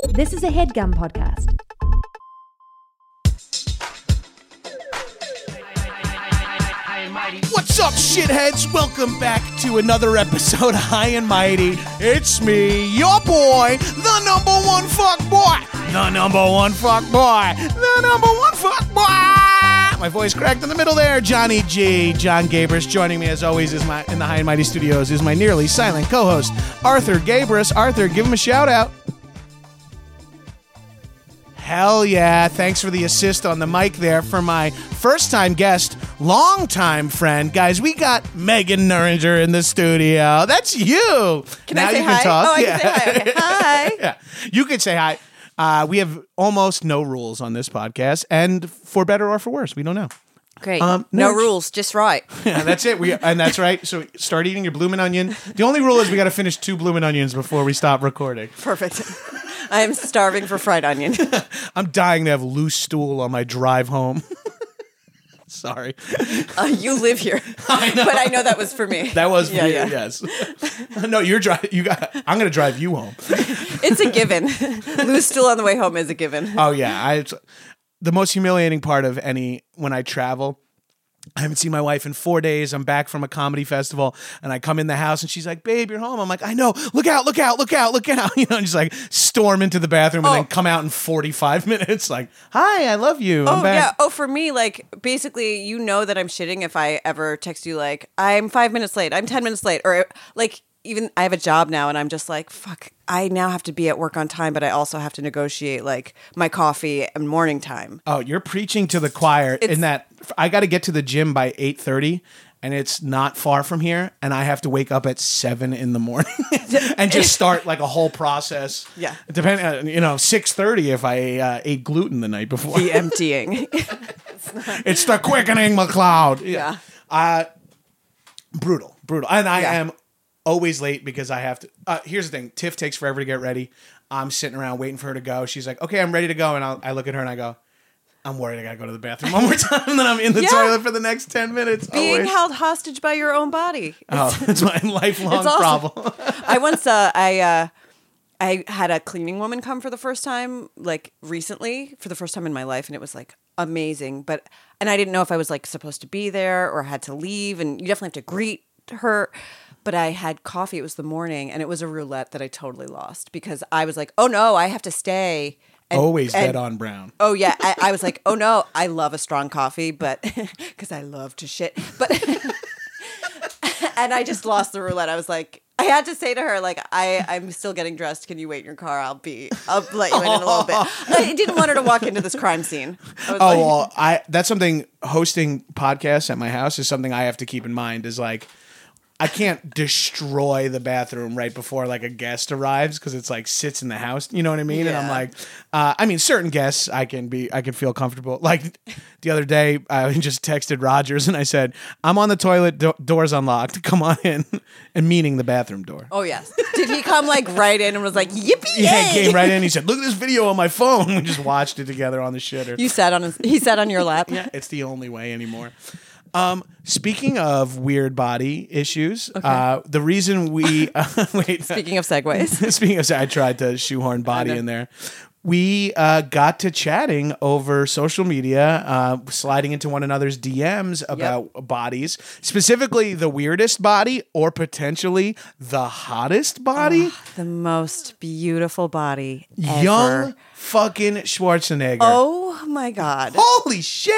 This is a HeadGum podcast. What's up, shitheads? Welcome back to another episode of High and Mighty. It's me, your boy, the number one fuck boy. The number one fuck boy. The number one fuck boy. My voice cracked in the middle there. Johnny G. John Gabris joining me as always in the High and Mighty studios is my nearly silent co-host, Arthur Gabris. Arthur, give him a shout out. Hell yeah. Thanks for the assist on the mic there for my first-time guest, long-time friend. Guys, we got Megan Nuringer in the studio. That's you. Can I say hi? Talk. Oh, I can say hi. Okay. Hi. Yeah. You could say hi. We have almost no rules on this podcast, and for better or for worse, we don't know. Great. No rules, just right. Yeah, that's it. And that's right. So start eating your bloomin' onion. The only rule is we got to finish 2 bloomin' onions before we stop recording. Perfect. I am starving for fried onion. I'm dying to have loose stool on my drive home. Sorry. You live here. I know. But I know that was for me. That was Yeah, weird, yeah. yes. No, you're driving. I'm going to drive you home. It's a given. Loose stool on the way home is a given. Oh yeah, the most humiliating part of when I travel. I haven't seen my wife in 4 days. I'm back from a comedy festival, and I come in the house, and she's like, "Babe, you're home." I'm like, "I know. Look out! Look out! Look out! Look out!" You know, and just like storm into the bathroom and then come out in 45 minutes. Like, "Hi, I love you. I'm back." Yeah. Oh, for me, like basically, you know that I'm shitting if I ever text you like I'm 5 minutes late, I'm 10 minutes late, or like even I have a job now, and I'm just like, fuck. I now have to be at work on time, but I also have to negotiate like my coffee and morning time. Oh, you're preaching to the choir in that I got to get to the gym by 8:30 and it's not far from here and I have to wake up at 7 in the morning and just start like a whole process. Yeah. Depending on, 6:30 if I ate gluten the night before. The emptying. It's the quickening McLeod. Yeah. Brutal. And I am always late because I have to. Here's the thing. Tiff takes forever to get ready. I'm sitting around waiting for her to go. She's like, "Okay, I'm ready to go." And I look at her and I go, "I'm worried I got to go to the bathroom one more time." And then I'm in the toilet for the next 10 minutes. Being held hostage by your own body. It's my lifelong awesome. problem. I once, I had a cleaning woman come for the first time, like recently, for the first time in my life. And it was like amazing. And I didn't know if I was like supposed to be there or had to leave. And you definitely have to greet her. But I had coffee. It was the morning, and it was a roulette that I totally lost because I was like, "Oh no, I have to stay." Always bet on Brown. Oh yeah, I was like, "Oh no, I love a strong coffee, but because I love to shit." But and I just lost the roulette. I was like, I had to say to her, like, I'm still getting dressed. Can you wait in your car? I'll let you in a little bit. I didn't want her to walk into this crime scene. That's something. Hosting podcasts at my house is something I have to keep in mind. Is like, I can't destroy the bathroom right before like a guest arrives because it's like sits in the house. You know what I mean? Yeah. And I'm like, certain guests I can feel comfortable. Like the other day, I just texted Rogers and I said, "I'm on the toilet, door's unlocked. Come on in," and meaning the bathroom door. Oh yes. Did he come like right in and was like, "Yippee!" Yeah, he came right in. He said, "Look at this video on my phone." We just watched it together on the shitter. He sat on your lap. Yeah, it's the only way anymore. Speaking of weird body issues, the reason we wait. Speaking of segues, I tried to shoehorn body in there. We got to chatting over social media, sliding into one another's DMs about bodies, specifically the weirdest body or potentially the hottest body. The most beautiful body ever. Young fucking Schwarzenegger. Oh my God. Holy shit.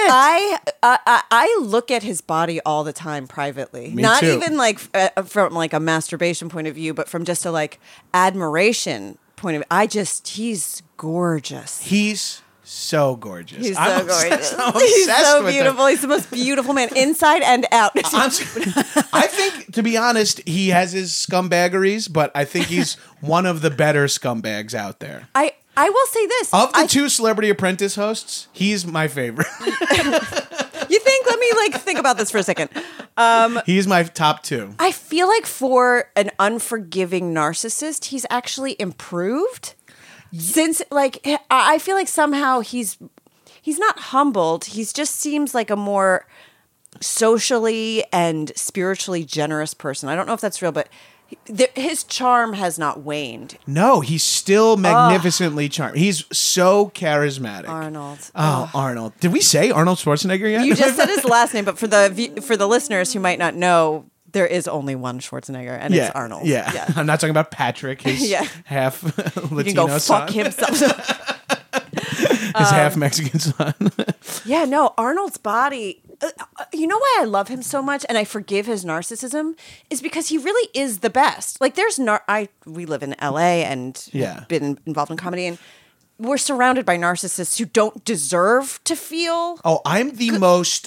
I look at his body all the time privately. Me Not too. even like from like a masturbation point of view, but from just a like admiration point of view. He's gorgeous. He's so gorgeous. He's so gorgeous. I'm He's obsessed so with beautiful. him. He's the most beautiful man inside and out. I think, to be honest, he has his scumbaggeries, but I think he's one of the better scumbags out there. I will say this. Of the 2 Celebrity Apprentice hosts, he's my favorite. You think? Let me like think about this for a second. He's my top 2. I feel like for an unforgiving narcissist, he's actually improved. Since like I feel like somehow he's not humbled. He just seems like a more socially and spiritually generous person. I don't know if that's real, but his charm has not waned. No, he's still magnificently charming. He's so charismatic. Arnold. Oh, Arnold. Did we say Arnold Schwarzenegger yet? You just said his last name, but for the listeners who might not know, there is only one Schwarzenegger, and it's Arnold. Yeah. I'm not talking about Patrick, his half Latino You can go son. fuck himself. His half Mexican son. Yeah, no, Arnold's body. You know why I love him so much, and I forgive his narcissism, is because he really is the best. Like, we live in LA and been involved in comedy, and we're surrounded by narcissists who don't deserve to feel. Oh, I'm the most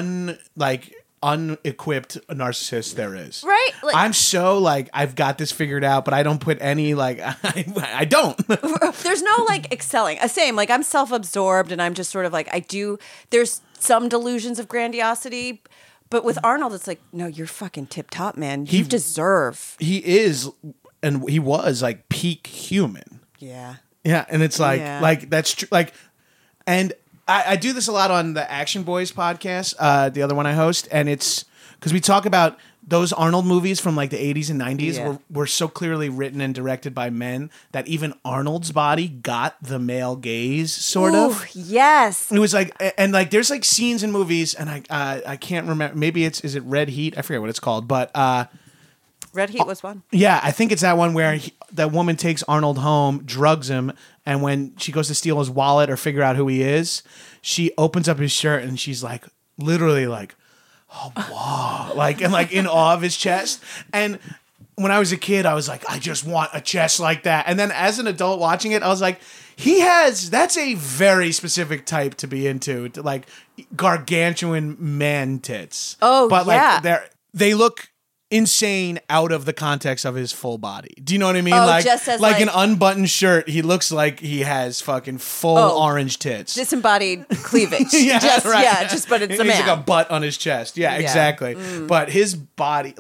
unequipped narcissist there is. Right? Like, I'm so I've got this figured out, but I don't put any I don't. There's no excelling. Same, I'm self-absorbed and I'm just sort of there's some delusions of grandiosity, but with Arnold it's no, you're fucking tip top, man. You deserve. He is, and he was peak human. Yeah. Yeah, and it's that's true. And I do this a lot on the Action Boys podcast, the other one I host, and it's because we talk about those Arnold movies from the 80s and 90s were so clearly written and directed by men that even Arnold's body got the male gaze, sort of. Yes. It was there's scenes in movies, and I can't remember. Maybe is it Red Heat? I forget what it's called, but Red Heat was one. Yeah, I think it's that one where that woman takes Arnold home, drugs him, and when she goes to steal his wallet or figure out who he is, she opens up his shirt and she's literally oh, wow. And in awe of his chest. And when I was a kid, I was I just want a chest like that. And then as an adult watching it, I was that's a very specific type to be into, gargantuan man tits. Oh, but yeah. they look insane out of the context of his full body. Do you know what I mean? Just as an unbuttoned shirt, he looks like he has fucking full orange tits. Disembodied cleavage. But it's a man. He's a butt on his chest. Yeah, exactly. But his body,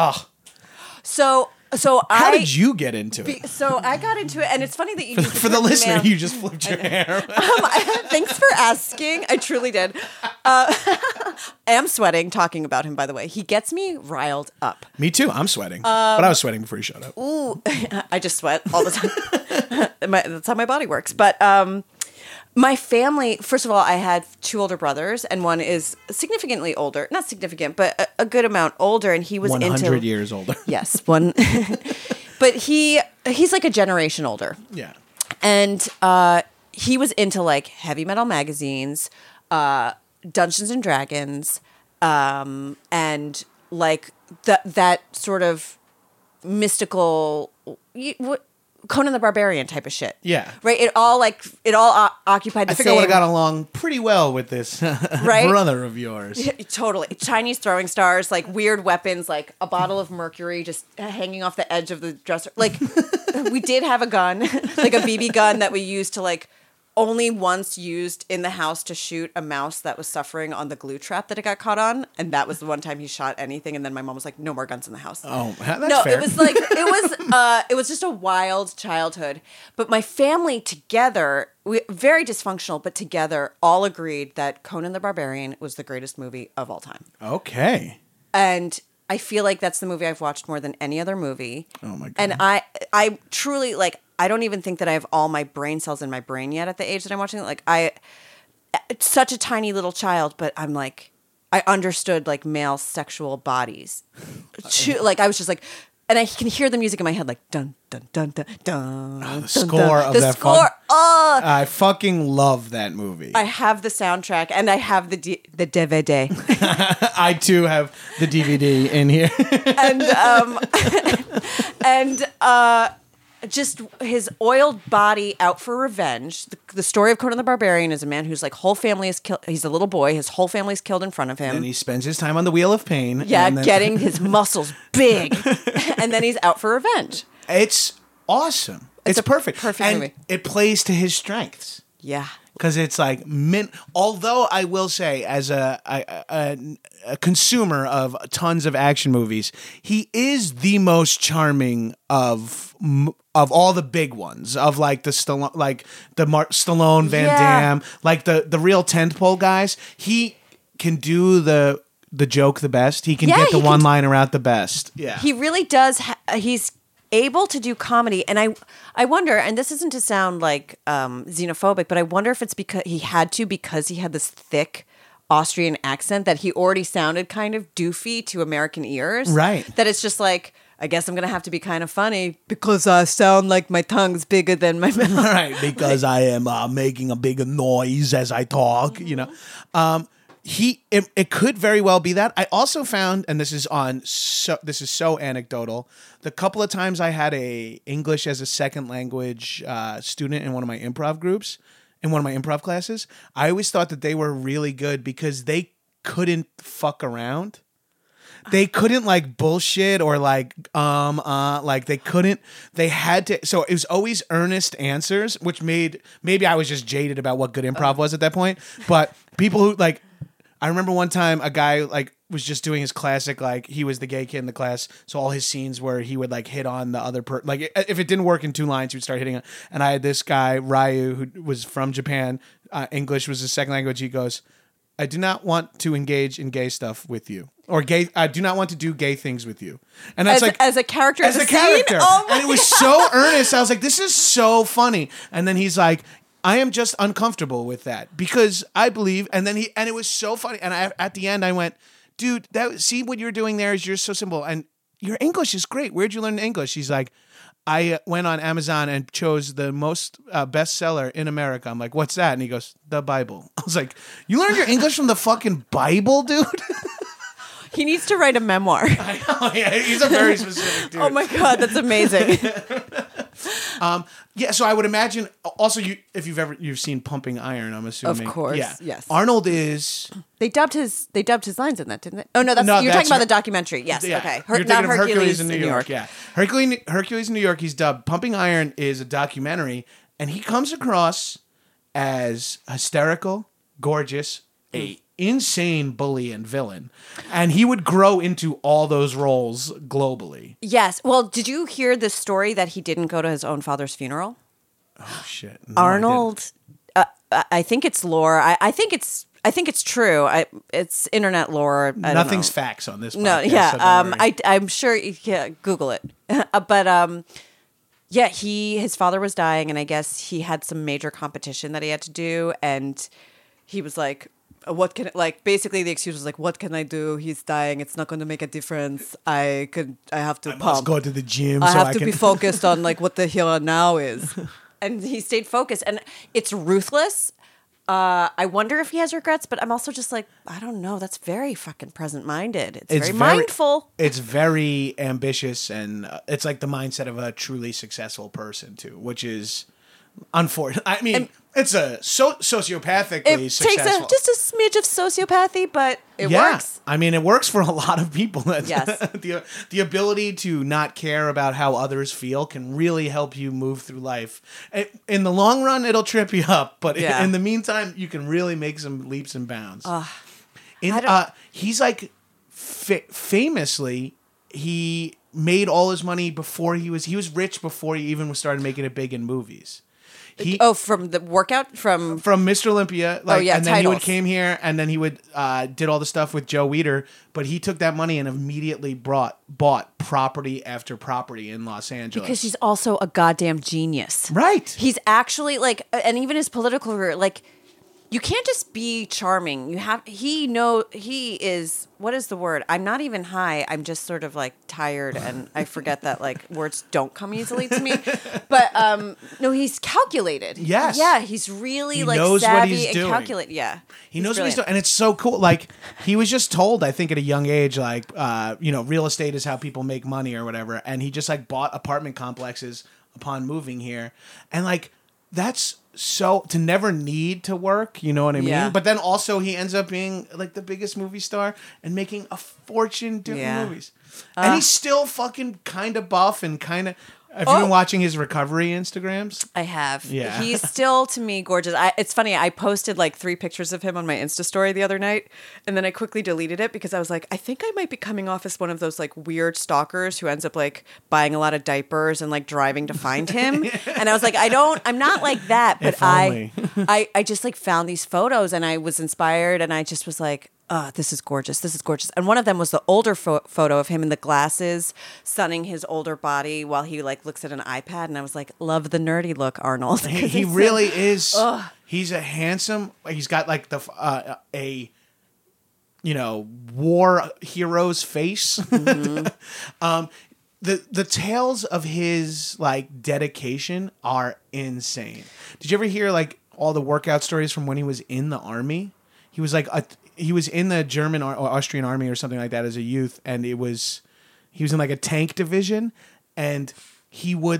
How did you get into it? So I got into it, and it's funny that you for the listener, you just flipped your hair. Thanks for asking. I truly did. I am sweating talking about him, by the way. He gets me riled up. Me too. I'm sweating. But I was sweating before you showed up. Ooh, I just sweat all the time. That's how my body works. But my family, first of all, I had two older brothers, and one is significantly older. Not significant, but a good amount older, and he was 100 years older. Yes, one. But he's a generation older. Yeah. And he was into heavy metal magazines, Dungeons and Dragons, and that sort of mystical Conan the Barbarian type of shit. Yeah. Right? It all occupied the same. I think I would have got along pretty well with this brother of yours. Totally. Chinese throwing stars, weird weapons, a bottle of mercury just hanging off the edge of the dresser. We did have a gun, a BB gun that we used to only once used in the house to shoot a mouse that was suffering on the glue trap that it got caught on, and that was the one time he shot anything. And then my mom was like, "No more guns in the house." Oh, that's fair. It was just a wild childhood. But my family together, very dysfunctional, but together, all agreed that Conan the Barbarian was the greatest movie of all time. Okay. And I feel like that's the movie I've watched more than any other movie. Oh my god! And I truly I don't even think that I have all my brain cells in my brain yet at the age that I'm watching it. It's such a tiny little child, but I'm I understood male sexual bodies. I was just and I can hear the music in my head, dun dun dun dun dun. The dun, score dun. of the that. Score. I fucking love that movie. I have the soundtrack and I have the DVD. I too have the DVD in here. and just his oiled body out for revenge. The story of Conan the Barbarian is a man whose whole family is killed. He's a little boy. His whole family is killed in front of him. And he spends his time on the Wheel of Pain. Yeah, getting his muscles big. And then he's out for revenge. It's awesome. It's perfect. Perfect movie. It plays to his strengths. Yeah. Because it's although I will say, as a consumer of tons of action movies, he is the most charming of all the big ones, of the Stallone, Van Damme, the real tentpole guys. He can do the the joke the best. He can Yeah, get the he can- one-liner out the best. Yeah. He really does. He's able to do comedy, and I wonder. And this isn't to sound like xenophobic, but I wonder if it's because he had this thick Austrian accent that he already sounded kind of doofy to American ears. Right. That it's just like, I guess I'm gonna have to be kind of funny because I sound like my tongue's bigger than my mouth. Right, because I am making a bigger noise as I talk, you know. It could very well be that. I also found, and this is so anecdotal, the couple of times I had a English as a second language student in one of my improv groups, in one of my improv classes, I always thought that they were really good because they couldn't fuck around. They couldn't like bullshit or like they couldn't, they had to, so it was always earnest answers, which maybe I was just jaded about what good improv was at that point. But people who like, I remember one time a guy like was just doing his classic, like he was the gay kid in the class. So all his scenes where he would like hit on the other like if it didn't work in 2 lines, he would start hitting it. And I had this guy, Ryu, who was from Japan. English was his second language. He goes, I do not want to engage in gay stuff with you. Or gay, I do not want to do gay things with you. And that's as a character, as a character. Oh and it was so earnest. I was like, this is so funny. And then he's like, I am just uncomfortable with that because I believe. And then it was so funny. And at the end, I went, dude, see what you're doing there is you're so simple. And your English is great. Where'd you learn English? He's like, I went on Amazon and chose the most bestseller in America. I'm like, what's that? And he goes, the Bible. I was like, you learned your English from the fucking Bible, dude? He needs to write a memoir. I know, yeah, he's a very specific dude. Oh my God, that's amazing. Yeah, so I would imagine. Also, if you've seen Pumping Iron, I'm assuming. Of course, yeah. yes. Arnold is. They dubbed his lines in that, didn't they? Oh no, you're that's talking about the documentary. Yes, Yeah. okay. You're thinking Not of Hercules in New York. Yeah, Hercules in New York. He's dubbed. Pumping Iron is a documentary, and he comes across as hysterical, gorgeous, a insane bully and villain, and he would grow into all those roles globally. Yes. Well, did you hear the story that he didn't go to his own father's funeral? Oh shit, no, Arnold. I think it's lore. I think it's true. It's internet lore. Nothing's facts on this podcast. No, yeah. So don't worry. I'm sure. Yeah, Google it. But yeah, his father was dying, and I guess he had some major competition that he had to do, and he was like, what can basically the excuse was like, what can I do? He's dying. It's not going to make a difference. I have to pump. Must go to the gym. I so have I to can be focused on like what the here and now is. And he stayed focused, and it's ruthless. I wonder if he has regrets, but I'm also just like, I don't know. That's very fucking present-minded. It's very mindful. It's very ambitious, and it's like the mindset of a truly successful person too, which is unfortunate. I mean, it's a sociopathically It successful. takes just a smidge of sociopathy, but it works. I mean, it works for a lot of people. Yes. The ability to not care about how others feel can really help you move through life. In the long run, it'll trip you up, but Yeah. in the meantime, you can really make some leaps and bounds. He's like famously, he made all his money before he was rich before he even started making it big in movies. From the workout from Mr. Olympia, and then titles. he would came here, and then he would did all the stuff with Joe Weider, but he took that money and immediately bought property after property in Los Angeles because he's also a goddamn genius. right. He's actually like, and even his political career, like, you can't just be charming. He is, what is the word? I'm not even high. I'm just sort of like tired, and I forget that like words don't come easily to me. But no, he's calculated. Yes. Yeah, he's really He like knows what savvy he's and doing. calculated. Yeah. He knows what he's doing, and it's so cool. Like, he was just told, I think at a young age, like, real estate is how people make money or whatever, and he just like bought apartment complexes upon moving here, and like, that's so to never need to work, you know what I mean? Yeah. But then also he ends up being like the biggest movie star and making a fortune doing Yeah. movies. And he's still fucking kind of buff and kind of. Have you been watching his recovery Instagrams? I have. Yeah. He's still, to me, gorgeous. It's funny. I posted like 3 pictures of him on my Insta story the other night, and then I quickly deleted it because I was like, I think I might be coming off as one of those like weird stalkers who ends up like buying a lot of diapers and like driving to find him. And I was like, I'm not like that, but If only. I just like found these photos and I was inspired, and I just was like, this is gorgeous. This is gorgeous. And one of them was the older photo of him in the glasses, sunning his older body while he like looks at an iPad. And I was like, love the nerdy look, Arnold. He really is. He's a handsome. He's got like a war hero's face. Mm-hmm. The tales of his like dedication are insane. Did you ever hear like all the workout stories from when he was in the army? He was like he was in the German or Austrian army or something like that as a youth, and he was in like a tank division, and he would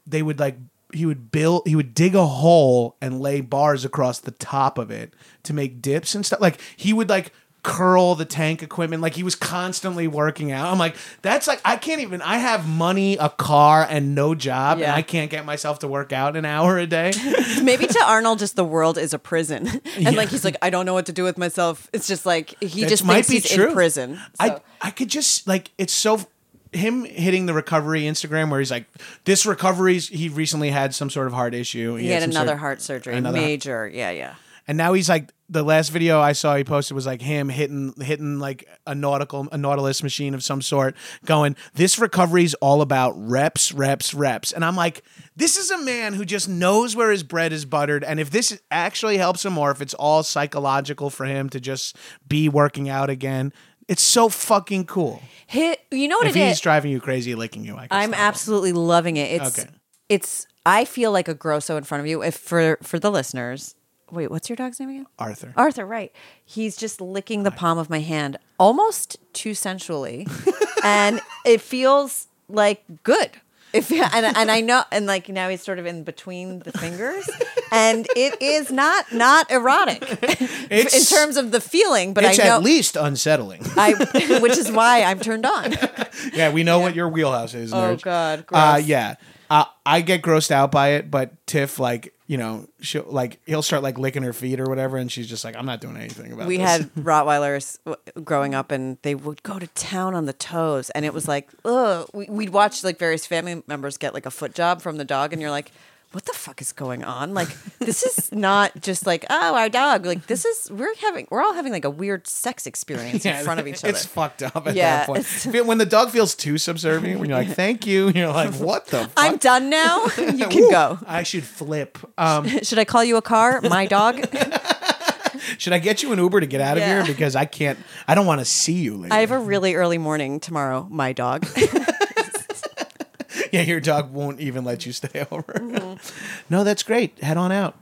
dig a hole and lay bars across the top of it to make dips and stuff. Like he would like curl the tank equipment, like he was constantly working out. I'm like, that's like, I can't even, I have money, a car, and no job, and I can't get myself to work out an hour a day. Maybe to Arnold, just the world is a prison. And like, he's like, I don't know what to do with myself. It's just like, he just thinks he's in prison. So. I could just, like, it's so, him hitting the recovery Instagram where he's like, this recovery's, he recently had some sort of heart issue. He had another heart surgery, major. Yeah. And now he's like, the last video I saw he posted was like him hitting like a Nautilus machine of some sort, going, this recovery's all about reps. And I'm like, this is a man who just knows where his bread is buttered. And if this actually helps him, or if it's all psychological for him to just be working out again, it's so fucking cool. You know what if it is? If he's driving you crazy, licking you, I'm absolutely loving it. It's I feel like a grosso in front of you. If for the listeners. Wait, what's your dog's name again? Arthur. Arthur, right. He's just licking the palm of my hand almost too sensually. And it feels like good. And I know, and like now he's sort of in between the fingers. And it is not erotic in terms of the feeling, but it's I know at least unsettling. Which is why I'm turned on. Yeah, we know what your wheelhouse is, Nerds. Oh, God. Gross. Yeah. I get grossed out by it, but Tiff, like, he'll start like licking her feet or whatever, and she's just like, I'm not doing anything about this. We had Rottweilers growing up, and they would go to town on the toes, and it was like, ugh. We'd watch like various family members get like a foot job from the dog, and you're like, what the fuck is going on? Like, this is not just like, oh, our dog. Like, this is, we're all having like a weird sex experience in front of each other. It's fucked up at that point. When the dog feels too subservient, when you're like, thank you, and you're like, what the fuck? I'm done now. You can go. I should flip. Should I call you a car? My dog? Should I get you an Uber to get out of here? Because I don't want to see you later. I have a really early morning tomorrow, my dog. Yeah, your dog won't even let you stay over. Mm-hmm. No, that's great. Head on out.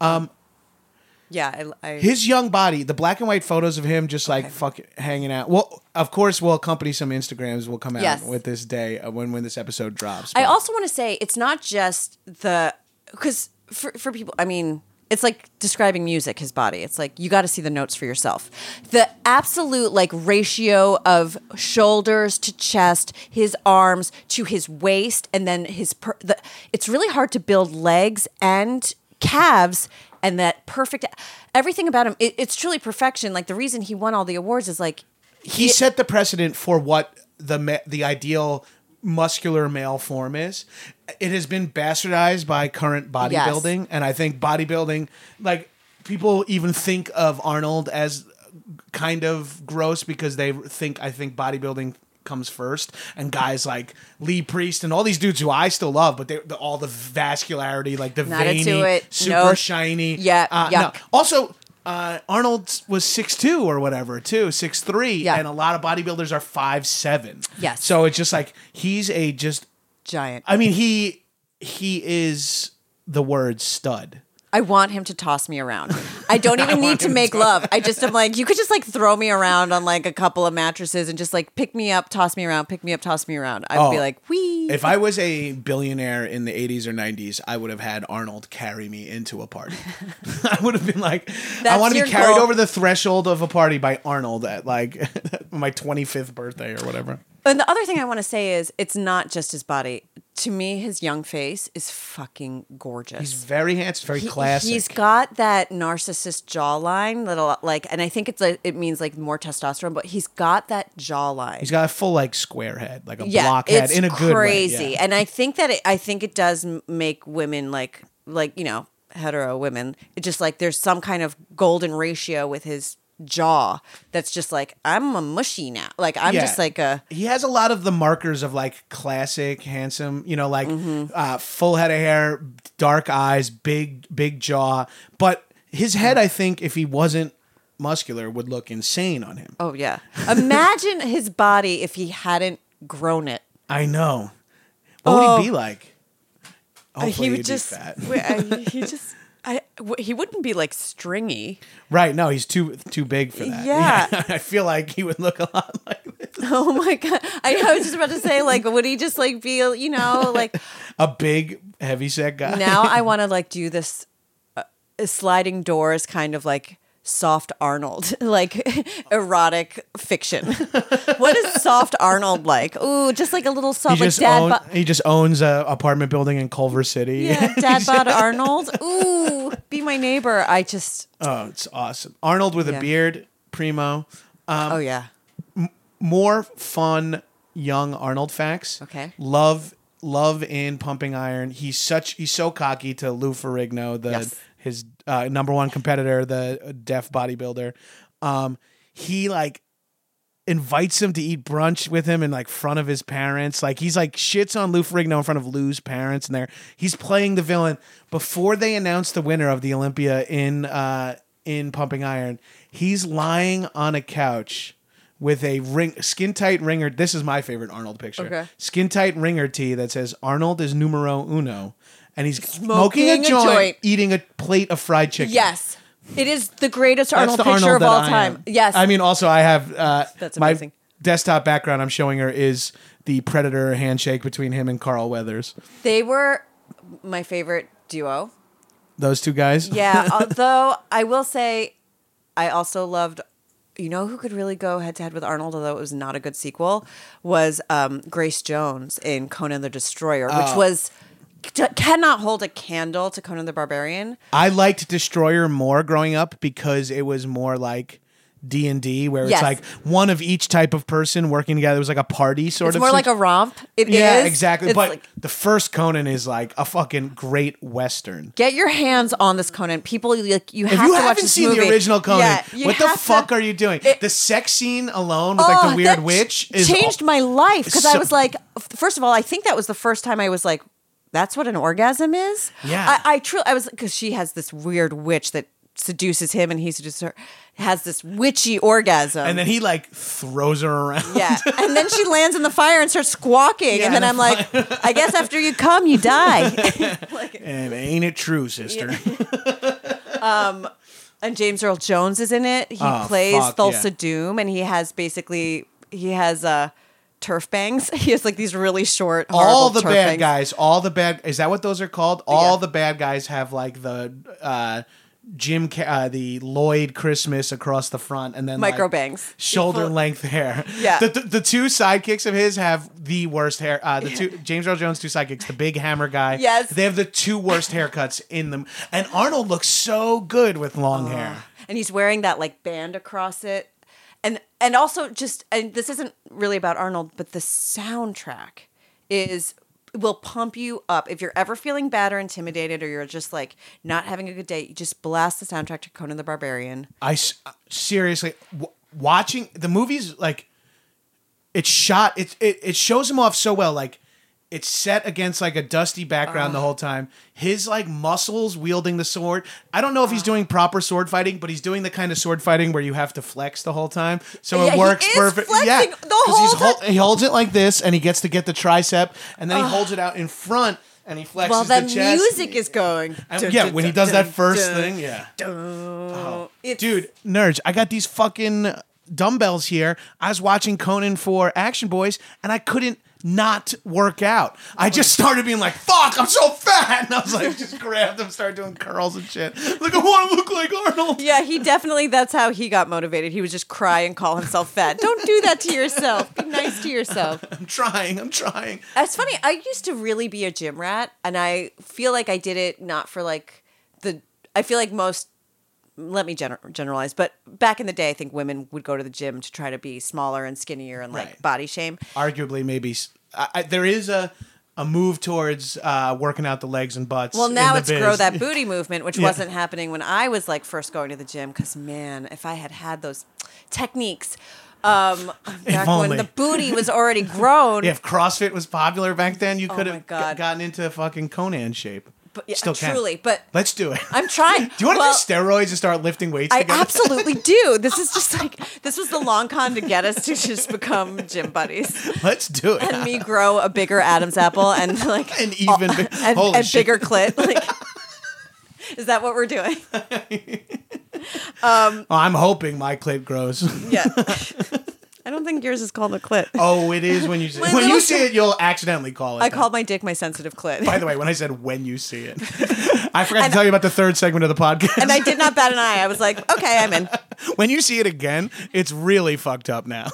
Yeah, his young body, the black and white photos of him just like fucking hanging out. Well, of course, we'll accompany some Instagrams will come out with this day when this episode drops. But I also want to say it's not just because for people, I mean, it's like describing music, his body. It's like, you got to see the notes for yourself. The absolute like ratio of shoulders to chest, his arms to his waist, and then it's really hard to build legs and calves and that perfect, everything about him. It's truly perfection. Like the reason he won all the awards is like, he set the precedent for what the ideal muscular male form is. It has been bastardized by current bodybuilding, and I think bodybuilding, like, people even think of Arnold as kind of gross because I think bodybuilding comes first, and guys like Lee Priest and all these dudes who I still love, but all the vascularity, like the veiny, super shiny. No. Also, Arnold was 6'2" or whatever, too, 6'3", and a lot of bodybuilders are 5'7". Yes. So it's just like, he's a just giant. I mean, he is the word stud. I want him to toss me around. I don't even need to make love. I just am like, you could just like throw me around on like a couple of mattresses and just like pick me up, toss me around, pick me up, toss me around. I would be like, wee. If I was a billionaire in the 80s or 90s, I would have had Arnold carry me into a party. I would have been like, I want to be carried over the threshold of a party by Arnold at like my 25th birthday or whatever. And the other thing I want to say is, it's not just his body. To me, his young face is fucking gorgeous. He's very handsome, very classic. He's got that narcissist jawline, little like, and I think it means like more testosterone, but he's got that jawline. He's got a full like square head, like a block head in a good way. It's crazy, and I think that it does make women like hetero women. It's just like there's some kind of golden ratio with his jaw that's just like, I'm a mushy now. Like, I'm Yeah. just like a... He has a lot of the markers of like classic, handsome, like full head of hair, dark eyes, big jaw. But his head, I think, if he wasn't muscular, would look insane on him. Oh, yeah. Imagine his body if he hadn't grown it. I know. What would he be like? Hopefully He he'd would just... be fat. He wouldn't be like stringy. Right, no, he's too big for that. Yeah. I feel like he would look a lot like this. Oh my God. I was just about to say, like, would he just like be, like... A big, heavyset guy. Now I want to like do this sliding doors kind of like soft Arnold, like erotic fiction. What is soft Arnold like? Ooh, just like a little soft, like he just owns a apartment building in Culver City. Yeah, Dad bought Arnold. Ooh, be my neighbor. Oh, it's awesome. Arnold with a beard, primo. Oh yeah. More fun young Arnold facts. Okay. Love in Pumping Iron. He's so cocky to Lou Ferrigno, his number one competitor, the deaf bodybuilder. He like invites him to eat brunch with him in like front of his parents. Like he's like shits on Lou Ferrigno in front of Lou's parents, and he's playing the villain before they announce the winner of the Olympia in Pumping Iron. He's lying on a couch with a skin tight ringer. This is my favorite Arnold picture. Okay. Skin tight ringer tee that says Arnold is numero uno. And he's smoking a joint, eating a plate of fried chicken. Yes. It is the greatest Arnold picture of all time. Yes. I mean, also I have that's amazing. My desktop background I'm showing her is the Predator handshake between him and Carl Weathers. They were my favorite duo. Those two guys? Yeah. Although I will say I also loved... You know who could really go head-to-head with Arnold, although it was not a good sequel, was Grace Jones in Conan the Destroyer, which was... cannot hold a candle to Conan the Barbarian. I liked Destroyer more growing up because it was more like D&D, where it's like one of each type of person working together. It was like a party sort of. It's more like a romp. Yeah, exactly. It's but like, the first Conan is like a fucking great Western. Get your hands on this Conan. People, like, you have to watch this movie. If you haven't seen the original Conan, what the fuck are you doing? The sex scene alone with like the weird witch is changed my life because I was like, first of all, I think that was the first time I was like, that's what an orgasm is? Yeah. I was, because she has this weird witch that seduces him and he seduces her, has this witchy orgasm. And then he like throws her around. Yeah. And then she lands in the fire and starts squawking. And then I'm like, I guess after you come, you die. And ain't it true, sister? And James Earl Jones is in it. He plays Thulsa Doom, and he has turf bangs. He has like these really short, all the turf bad bangs. guys, is that what those are called? All the bad guys have like the the Lloyd Christmas across the front, and then micro like, bangs, shoulder length hair. Yeah, the two sidekicks of his have the worst hair. Two James Earl Jones' two sidekicks, the big hammer guy. Yes, they have the two worst haircuts in them, and Arnold looks so good with long hair, and he's wearing that like band across it. And also just, and this isn't really about Arnold, but the soundtrack will pump you up. If you're ever feeling bad or intimidated, or you're just like not having a good day, you just blast the soundtrack to Conan the Barbarian. Seriously, watching the movies, like it shows him off so well. Like it's set against like a dusty background the whole time. His like muscles wielding the sword. I don't know if he's doing proper sword fighting, but he's doing the kind of sword fighting where you have to flex the whole time. So it works perfect. Yeah, because he holds it like this, and he gets to get the tricep, and then he holds it out in front, and he flexes while the chest. Music is going. When he does that first thing, dude, nerds, I got these fucking dumbbells here. I was watching Conan for Action Boys, and I couldn't not work out. I just started being like, fuck, I'm so fat. And I was like, just grabbed them, started doing curls and shit. Like, I want to look like Arnold. Yeah, that's how he got motivated. He would just cry and call himself fat. Don't do that to yourself. Be nice to yourself. I'm trying. It's funny. I used to really be a gym rat, and I feel like I did it not for like I feel like most, let me generalize, but back in the day, I think women would go to the gym to try to be smaller and skinnier and like body shame. Arguably, maybe there is a a move towards working out the legs and butts. Well, now in it's the biz. grow that booty movement, which Yeah. wasn't happening when I was like first going to the gym. Because man, if I had those techniques back only. when the booty was already grown. Yeah, if CrossFit was popular back then, you could my have God. gotten into fucking Conan shape. But, yeah, Still can. truly, but Let's do it. I'm trying. Do you want to Well, do steroids and start lifting weights I together? absolutely do. This is just like this was the long con to get us to just become gym buddies Let's do it. and me grow a bigger Adam's apple and like And even big- and holy shit. bigger clit. Like, is that what we're doing? Oh, I'm hoping my clit grows. Yeah. I don't think yours is called a clit. Oh, it is when you see My it. When you little- see it, you'll accidentally call it. I that. called my dick my sensitive clit. By the way, when I said when you see it, I forgot to tell you about the third segment of the podcast. And I did not bat an eye. I was like, okay, I'm in. When you see it again, it's really fucked up now.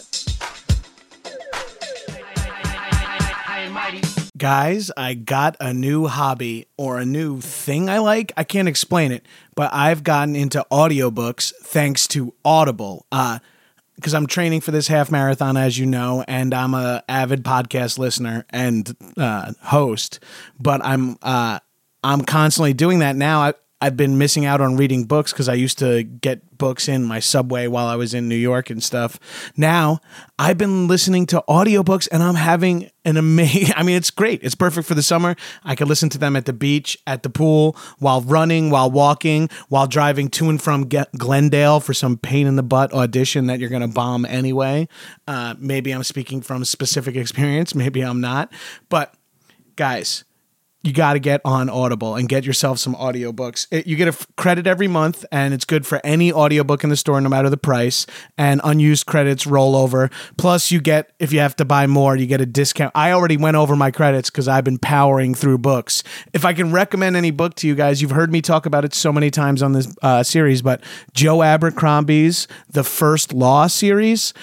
Guys, I got a new hobby or a new thing I like. I can't explain it, but I've gotten into audiobooks thanks to Audible. Because I'm training for this half marathon, as you know, and I'm a avid podcast listener and host. But I'm constantly doing that now. I've been missing out on reading books because I used to get books in my subway while I was in New York and stuff. Now I've been listening to audiobooks and I'm having an amazing, I mean, it's great. It's perfect for the summer. I could listen to them at the beach, at the pool, while running, while walking, while driving to and from Glendale for some pain in the butt audition that you're going to bomb anyway. Maybe I'm speaking from specific experience. Maybe I'm not. But guys, you got to get on Audible and get yourself some audiobooks. You get a credit every month, and it's good for any audiobook in the store, no matter the price. And unused credits roll over. Plus, you get, if you have to buy more, you get a discount. I already went over my credits because I've been powering through books. If I can recommend any book to you guys, you've heard me talk about it so many times on this series, but Joe Abercrombie's The First Law series.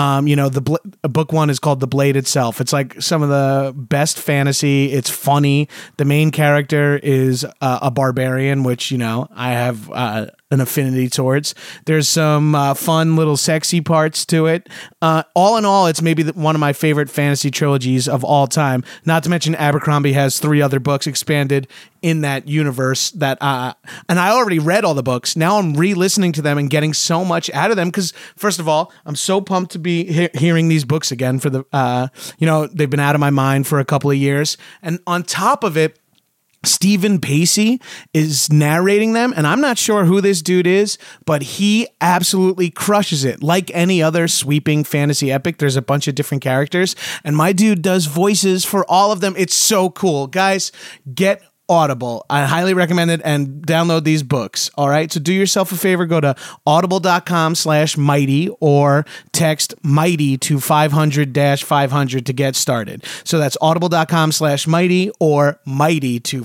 Book one is called The Blade Itself. It's like some of the best fantasy. It's funny. The main character is a barbarian, which, I have an affinity towards. There's some fun little sexy parts to it. All in all, it's maybe one of my favorite fantasy trilogies of all time. Not to mention Abercrombie has 3 other books expanded in that universe and I already read all the books. Now I'm re-listening to them and getting so much out of them because, first of all, I'm so pumped to be hearing these books again for the, they've been out of my mind for a couple of years. And on top of it, Stephen Pacey is narrating them, and I'm not sure who this dude is, but he absolutely crushes it. Like any other sweeping fantasy epic, there's a bunch of different characters, and my dude does voices for all of them. It's so cool. Guys, get Audible. I highly recommend it and download these books. All right. So do yourself a favor. Go to audible.com/mighty or text mighty to 500-500 to get started. So that's audible.com/mighty or mighty to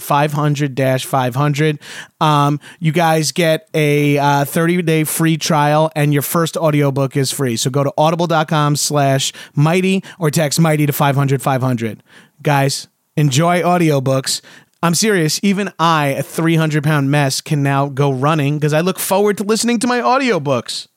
500-500. You guys get a 30-day free trial and your first audiobook is free. So go to audible.com/mighty or text mighty to 500-500. Guys, enjoy audiobooks. I'm serious. Even I, a 300-pound mess, can now go running because I look forward to listening to my audiobooks.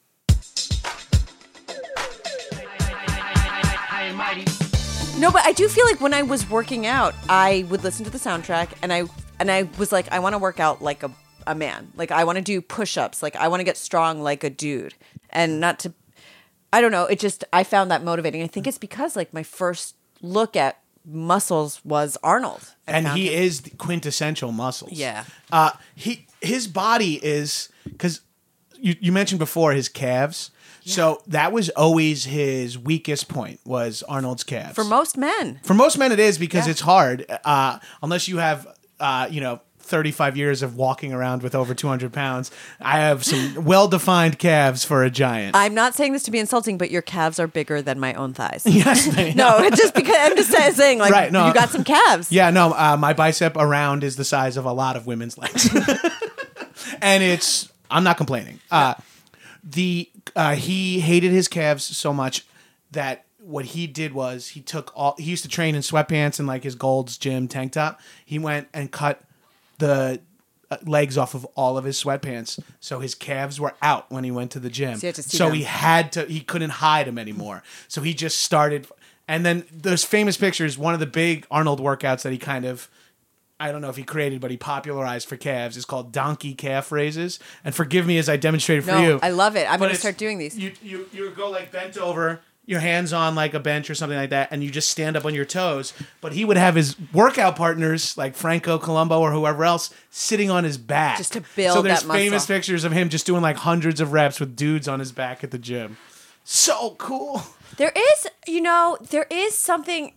No, but I do feel like when I was working out, I would listen to the soundtrack and I was like, I want to work out like a man. Like I want to do push-ups. Like I want to get strong like a dude. And not to, I don't know. I found that motivating. I think it's because like my first look at muscles was Arnold. And he is the quintessential muscles. Yeah. His body is, because you mentioned before his calves. Yeah. So that was always his weakest point, was Arnold's calves. For most men. For most men it is because it's hard. Unless you have, 35 years of walking around with over 200 pounds. I have some well-defined calves for a giant. I'm not saying this to be insulting, but your calves are bigger than my own thighs. Yes. No, just because I'm just saying, like, right, no, you got some calves. Yeah, no, my bicep around is the size of a lot of women's legs. And I'm not complaining. He hated his calves so much that what he did was he used to train in sweatpants and like his Gold's Gym tank top. He went and cut the legs off of all of his sweatpants, so his calves were out when he went to the gym. So you had to see so them. he couldn't hide them anymore. So he just started, And then those famous pictures, one of the big Arnold workouts that he kind of, I don't know if he created, but he popularized for calves is called donkey calf raises. And forgive me as I demonstrated for you. I love it. I'm but going to it's- start doing these. You go like bent over, your hands on like a bench or something like that, and you just stand up on your toes. But he would have his workout partners like Franco Columbo or whoever else sitting on his back. Just to build So there's that muscle. famous pictures of him just doing like hundreds of reps with dudes on his back at the gym. So cool. There is something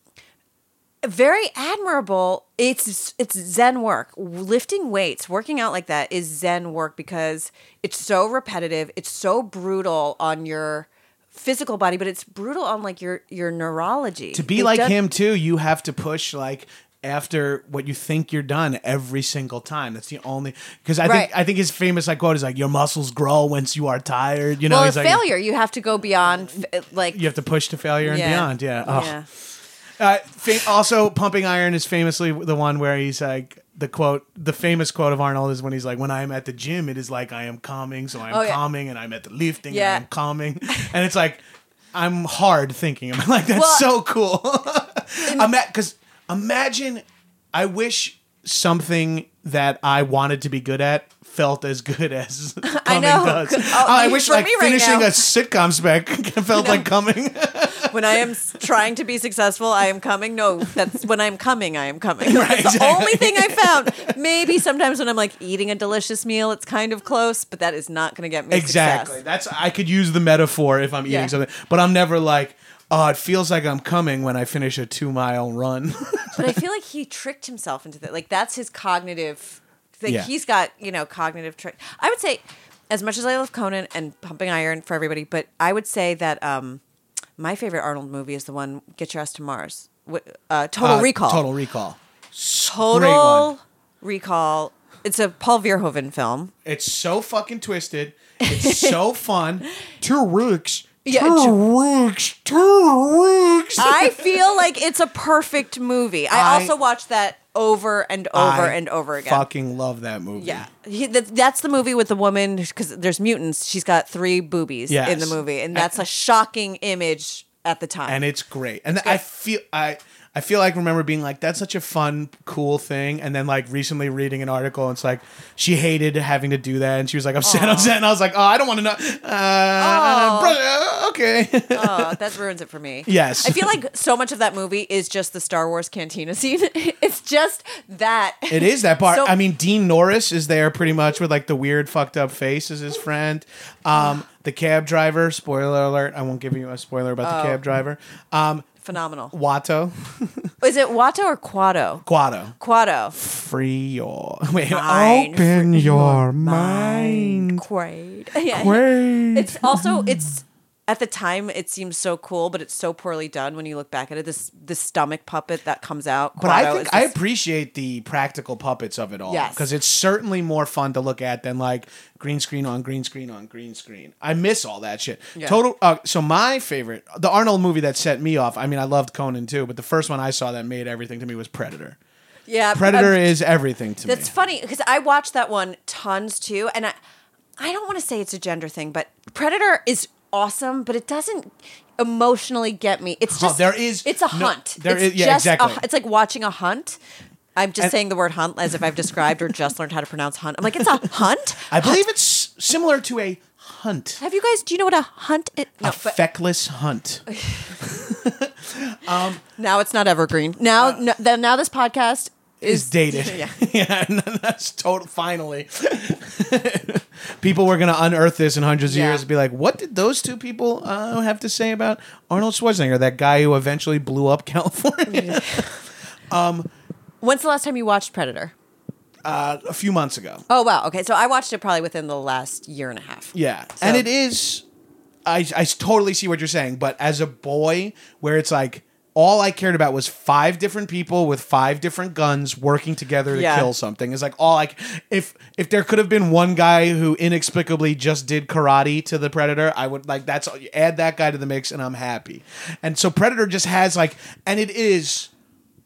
very admirable. It's Zen work. Lifting weights, working out like that is Zen work because it's so repetitive. It's so brutal on your physical body, but it's brutal on like your neurology. To be him too, you have to push like after what you think you're done every single time. That's the only because I think his famous like quote is like your muscles grow once you are tired. You know, Well, he's like, failure, you have to go beyond like you have to push to failure and beyond. Yeah. Oh. Yeah. Also, Pumping Iron is famously the one where he's like the famous quote of Arnold is when he's like, "When I am at the gym, it is like I am calming, so I'm calming, and I'm at the lifting, and I'm calming," and it's like I'm hard thinking. I'm like, that's so cool. Because imagine, I wish something that I wanted to be good at felt as good as coming does. I wish like finishing a sitcom spec felt like coming. When I am trying to be successful, I am coming. No, that's when I'm coming, I am coming. Right, that's the only thing I found. Maybe sometimes when I'm like eating a delicious meal, it's kind of close, but that is not going to get me Exactly. success. I could use the metaphor if I'm eating something, but I'm never like, oh, it feels like I'm coming when I finish a 2-mile run. But I feel like he tricked himself into that. Like that's his cognitive. Like he's got cognitive trick. I would say, as much as I love Conan and Pumping Iron for everybody, but I would say that my favorite Arnold movie is the one Get Your Ass to Mars. Total Recall. Total Recall. Total Recall. It's a Paul Verhoeven film. It's so fucking twisted. It's so fun. 2 weeks. Yeah, 2 weeks. 2 weeks. I feel like it's a perfect movie. I also watched that over and over and over again. Fucking love that movie. Yeah. That's the movie with the woman, because there's mutants. She's got 3 boobies in the movie. And that's a shocking image at the time. And it's great. And I feel like remember being like, that's such a fun, cool thing. And then like recently reading an article, it's like she hated having to do that. And she was like, upset. And I was like, oh, I don't want to know. Okay. Oh, that ruins it for me. Yes. I feel like so much of that movie is just the Star Wars cantina scene. It's just that. It is that part. So- I mean, Dean Norris is there pretty much with like the weird fucked up face as his friend. The cab driver, spoiler alert. I won't give you a spoiler about the cab driver. Phenomenal. Watto. Is it Watto or Quado? Quado. Free your... Wait, open your mind. Quaid. Yeah. Quaid. It's also, at the time, it seems so cool, but it's so poorly done when you look back at it. This stomach puppet that comes out. But I think I appreciate the practical puppets of it all. Yes. Because it's certainly more fun to look at than like green screen on green screen on green screen. I miss all that shit. Yeah. So my favorite, the Arnold movie that set me off, I mean, I loved Conan too, but the first one I saw that made everything to me was Predator. Yeah. Predator is everything to me. That's funny, because I watched that one tons too, and I don't want to say it's a gender thing, but Predator is awesome, but it doesn't emotionally get me. It's just it's a hunt. Exactly. It's like watching a hunt. I'm just saying the word hunt as if I've described or just learned how to pronounce hunt. I'm like, it's a hunt? I believe it's similar to a hunt. Do you know what a hunt is? No, feckless hunt. Now it's not evergreen. Now this podcast is dated. Yeah. Yeah, that's total. Finally, people were going to unearth this in hundreds of years and be like, "What did those 2 people have to say about Arnold Schwarzenegger, that guy who eventually blew up California?" When's the last time you watched Predator? A few months ago. Oh wow. Okay, so I watched it probably within the last year and a half. Yeah, and it is. I totally see what you're saying, but as a boy, where it's like, all I cared about was 5 different people with 5 different guns working together to kill something. It's like if there could have been one guy who inexplicably just did karate to the Predator, I would like add that guy to the mix and I'm happy. And so Predator just has like, and it is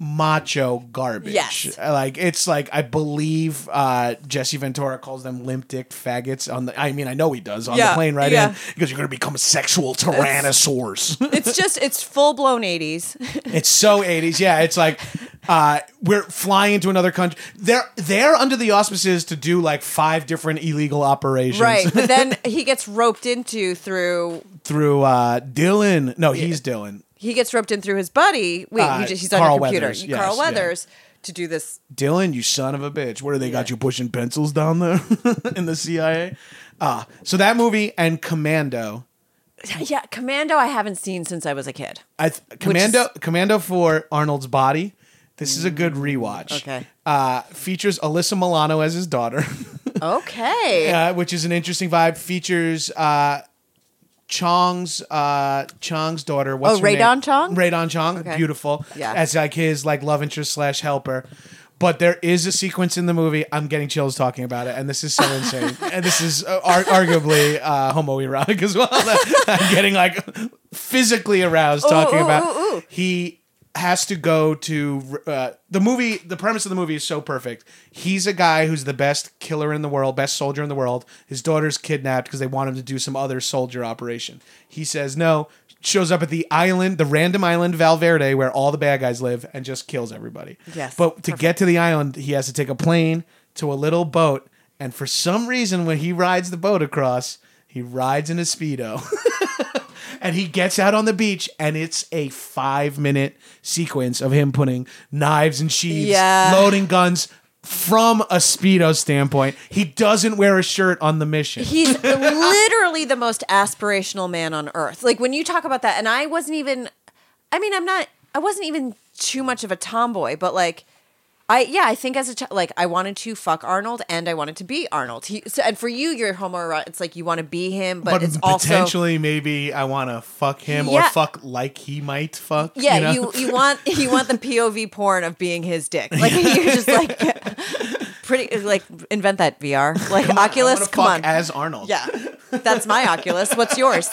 macho garbage. Yes. Like, it's like, I believe Jesse Ventura calls them limp-dicked faggots on the, I mean, I know he does on the plane right in, because you're going to become a sexual tyrannosaurus. It's full-blown 80s. It's so 80s. Yeah, it's like, we're flying into another country. They're under the auspices to do like 5 different illegal operations. Right, but then he gets roped into through Dylan. No, he's Dylan. He gets roped in through his buddy. Wait, he's on Carl a computer. Weathers, yes, Carl Weathers to do this. Dylan, you son of a bitch. What, do they got you pushing pencils down there in the CIA? So that movie and Commando. Yeah, Commando I haven't seen since I was a kid. Commando for Arnold's Body. This is a good rewatch. Okay. Features Alyssa Milano as his daughter. Okay. Which is an interesting vibe. Features Chong's daughter. What's her name? Rae-Dawn Chong? Rae-Dawn Chong. Okay. Beautiful. Yeah. As like his like love interest / helper. But there is a sequence in the movie. I'm getting chills talking about it, and this is so insane. And this is arguably homoerotic as well. I'm getting like physically aroused talking about. He has to go to the movie. The premise of the movie is so perfect. He's a guy who's the best killer in the world, best soldier in the world. His daughter's kidnapped because they want him to do some other soldier operation. He says no. Shows up at the island, the random island Valverde, where all the bad guys live, and just kills everybody. Yes. But to get to the island, he has to take a plane to a little boat, and for some reason, when he rides the boat across, he rides in a Speedo. And he gets out on the beach, and it's a 5-minute sequence of him putting knives and sheaths, loading guns from a Speedo standpoint. He doesn't wear a shirt on the mission. He's literally the most aspirational man on earth. Like when you talk about that, and I wasn't even too much of a tomboy, but like, I think as a child, like I wanted to fuck Arnold and I wanted to be Arnold. And for you, you're homoerotic. It's like you want to be him, but it's also potentially maybe I want to fuck him or fuck like he might fuck. Yeah, you know? you want the POV porn of being his dick. Like you're just like pretty like invent that VR like Oculus. I wanna come fuck on, as Arnold. Yeah, that's my Oculus. What's yours?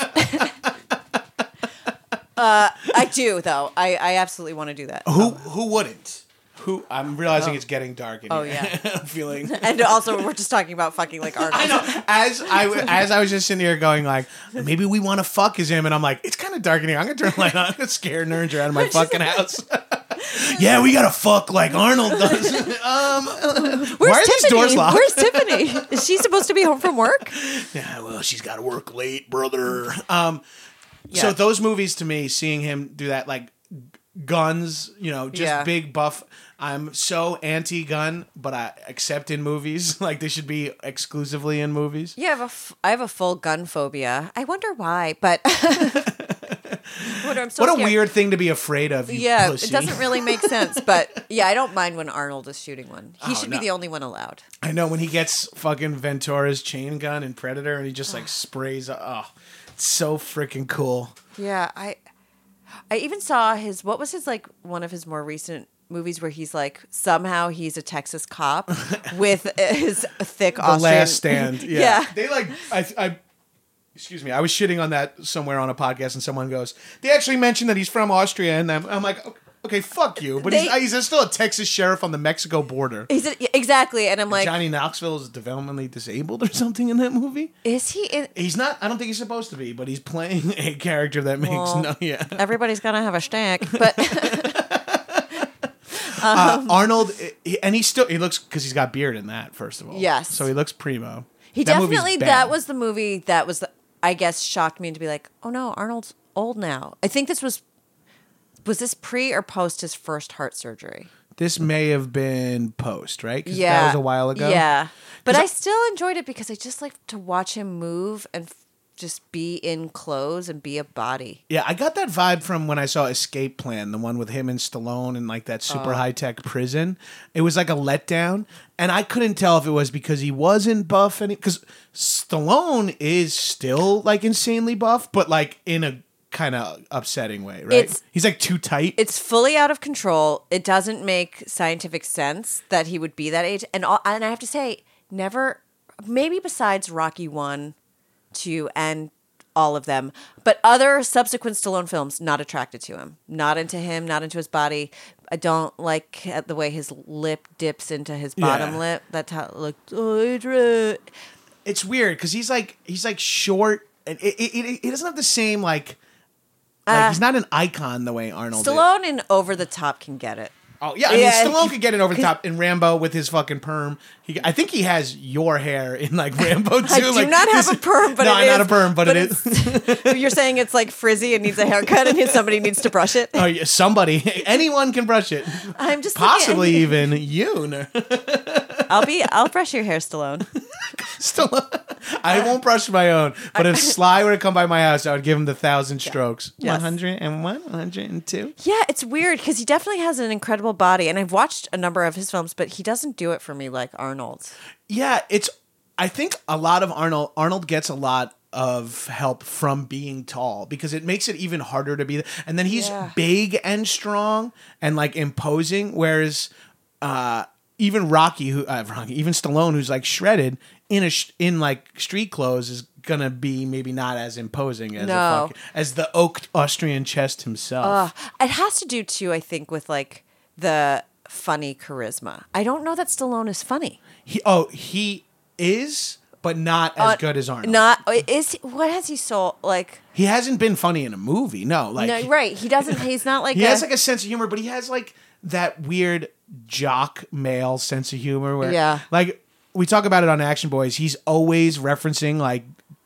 I do though. I absolutely want to do that. Who wouldn't? I'm realizing it's getting dark in here. Yeah. I'm feeling. And also, we're just talking about fucking like Arnold. I know. As I was just sitting here going like, maybe we want to fuck as him, and I'm like, it's kind of dark in here. I'm gonna turn the light on. I'm gonna scare nerds out of my fucking house. Yeah, we gotta fuck like Arnold does. Why are these doors locked? Where's Tiffany? Is she supposed to be home from work? Yeah, well, she's got to work late, brother. So those movies to me, seeing him do that, like guns, just big buff. I'm so anti-gun, but I accept in movies. Like they should be exclusively in movies. Yeah, I have a full gun phobia. I wonder why, but I'm so what a scared. weird thing to be afraid of. You pussy. It doesn't really make sense. But yeah, I don't mind when Arnold is shooting one. He should be the only one allowed. I know when he gets fucking Ventura's chain gun in Predator, and he just like sprays. Oh, it's so freaking cool. Yeah, I even saw what was his like one of his more recent movies where he's like somehow he's a Texas cop with his thick Austrian. The Last Stand. Yeah. Yeah. They like excuse me. I was shitting on that somewhere on a podcast, and someone goes, "They actually mentioned that he's from Austria," and I'm like, "Okay, fuck you." But he's still a Texas sheriff on the Mexico border. Exactly, and I'm like, Johnny Knoxville is developmentally disabled or something in that movie. Is he? He's not. I don't think he's supposed to be, but he's playing a character that makes Everybody's gonna have a stack, but. Arnold, and he looks, because he's got beard in that, first of all. Yes. So he looks primo. That was the movie that was, I guess, shocked me to be like, oh no, Arnold's old now. I think this was this pre or post his first heart surgery? This may have been post, right? Yeah. That was a while ago. Yeah. But I still enjoyed it because I just like to watch him move and just be in clothes and be a body. Yeah, I got that vibe from when I saw Escape Plan, the one with him and Stallone in like that super high-tech prison. It was like a letdown, and I couldn't tell if it was because he wasn't buff, because Stallone is still like insanely buff, but like in a kind of upsetting way, right? He's like too tight. It's fully out of control. It doesn't make scientific sense that he would be that age. And I have to say, never, maybe besides Rocky 1, 2, and all of them, but other subsequent Stallone films, not attracted to him, not into him, not into his body. I don't like the way his lip dips into his bottom lip. That's how it looked. Oh, Adrian. It's weird because he's like short, and he doesn't have the same like he's not an icon the way Arnold is. Stallone in Over the Top can get it. Oh yeah, I mean Stallone could get it over the top in Rambo with his fucking perm. I think he has your hair in like Rambo too. I do not have a perm, but no, not a perm, but it is. You're saying it's like frizzy and needs a haircut, and somebody needs to brush it. Oh yeah, somebody, anyone can brush it. I'm just possibly even you. I'll brush your hair, Stallone. Stallone. I won't brush my own, but if Sly were to come by my house, I would give him the 1,000 strokes. Yes. 101, 102. Yeah, it's weird because he definitely has an incredible body, and I've watched a number of his films, but he doesn't do it for me like Arnold. Yeah, I think a lot of Arnold gets a lot of help from being tall because it makes it even harder to be. And then he's big and strong and like imposing, whereas even even Stallone, who's like shredded in like street clothes, is gonna be maybe not as imposing as as the oaked Austrian chest himself. It has to do too, I think, with like the funny charisma. I don't know that Stallone is funny. He is, but not as good as Arnold. What has he sold? Like he hasn't been funny in a movie. No, right. He doesn't. He's not like he has like a sense of humor, but he has like that weird jock male sense of humor where like we talk about it on Action Boys. He's always referencing like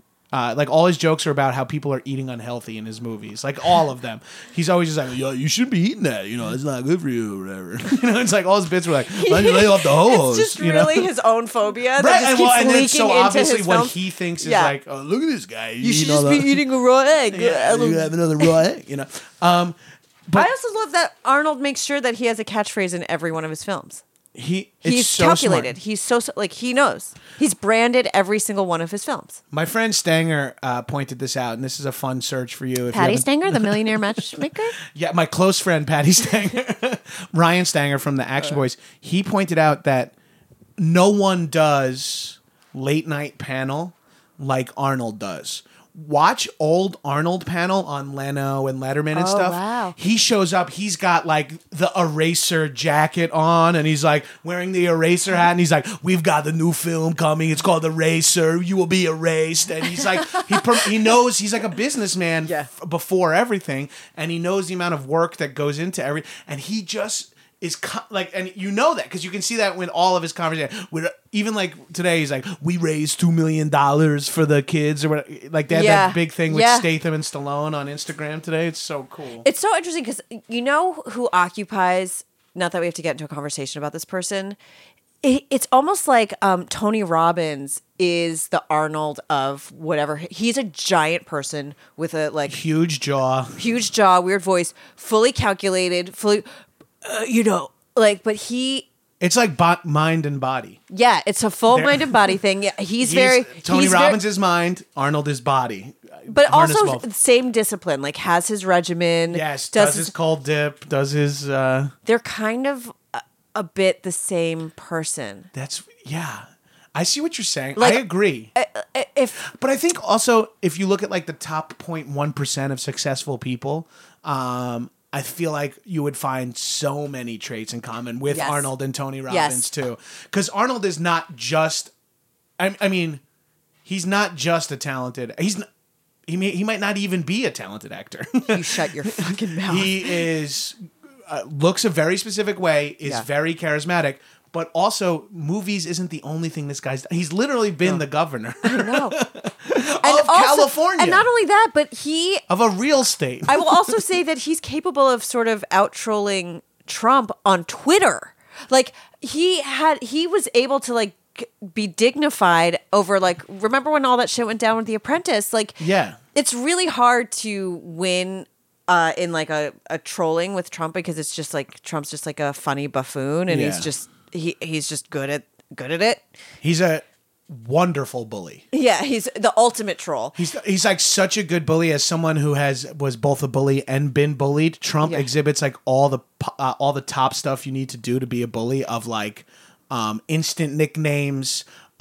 all his jokes are about how people are eating unhealthy in his movies. Like all of them. He's always just like, yo, you shouldn't be eating that. You know, it's not good for you or whatever. It's like all his bits were like, let me lay off the ho-hos. It's just really his own phobia that just and then keeps leaking into obviously his what films. he thinks is like, oh, look at this guy. You should just be eating a raw egg. Yeah, you have another raw egg, you know. But I also love that Arnold makes sure that he has a catchphrase in every one of his films. He's so calculated. Smart. He's so like he knows. He's branded every single one of his films. My friend Stanger pointed this out, and this is a fun search for you. Patty Stanger, the millionaire matchmaker? Yeah, my close friend Patty Stanger, Ryan Stanger from the Action Boys. He pointed out that no one does late night panel like Arnold does. Watch old Arnold panel on Leno and Letterman and stuff. Wow. He shows up. He's got like the Eraser jacket on, and he's like wearing the Eraser hat, and he's like, "We've got the new film coming. It's called Eraser. You will be erased." And he's like, he knows he's like a businessman before everything, and he knows the amount of work that goes into and he just is and you know that because you can see that with all of his conversations. Even like today, he's like, "We raised $2 million for the kids," or whatever. Like they had that big thing with Statham and Stallone on Instagram today. It's so cool. It's so interesting because you know who occupies. Not that we have to get into a conversation about this person. It's almost like Tony Robbins is the Arnold of whatever. He's a giant person with a like huge jaw, weird voice, fully calculated, fully. But he. It's like mind and body. Yeah, it's a full mind and body thing. Yeah, Tony Robbins is mind, Arnold is body. But also same discipline, like has his regimen. Yes, does his cold dip, does his... They're kind of a bit the same person. I see what you're saying. Like, I agree. But I think also, if you look at like the top 0.1% of successful people... I feel like you would find so many traits in common with Arnold and Tony Robbins too. Because Arnold is not just, I mean, he's not just a talented, he might not even be a talented actor. You shut your fucking mouth. He is, looks a very specific way, is very charismatic. But also, movies isn't the only thing this guy's done. He's literally been the governor. I know. of California. And not only that, but he... Of a real state. I will also say that he's capable of sort of out-trolling Trump on Twitter. Like, he was able to, like, be dignified over, like... Remember when all that shit went down with The Apprentice? Like, it's really hard to win... in, like, a trolling with Trump because it's just, like, Trump's just, like, a funny buffoon and he's just... He's just good at it. He's a wonderful bully. Yeah, he's the ultimate troll. He's like such a good bully as someone who was both a bully and been bullied. Trump exhibits like all the top stuff you need to do to be a bully of like instant nicknames,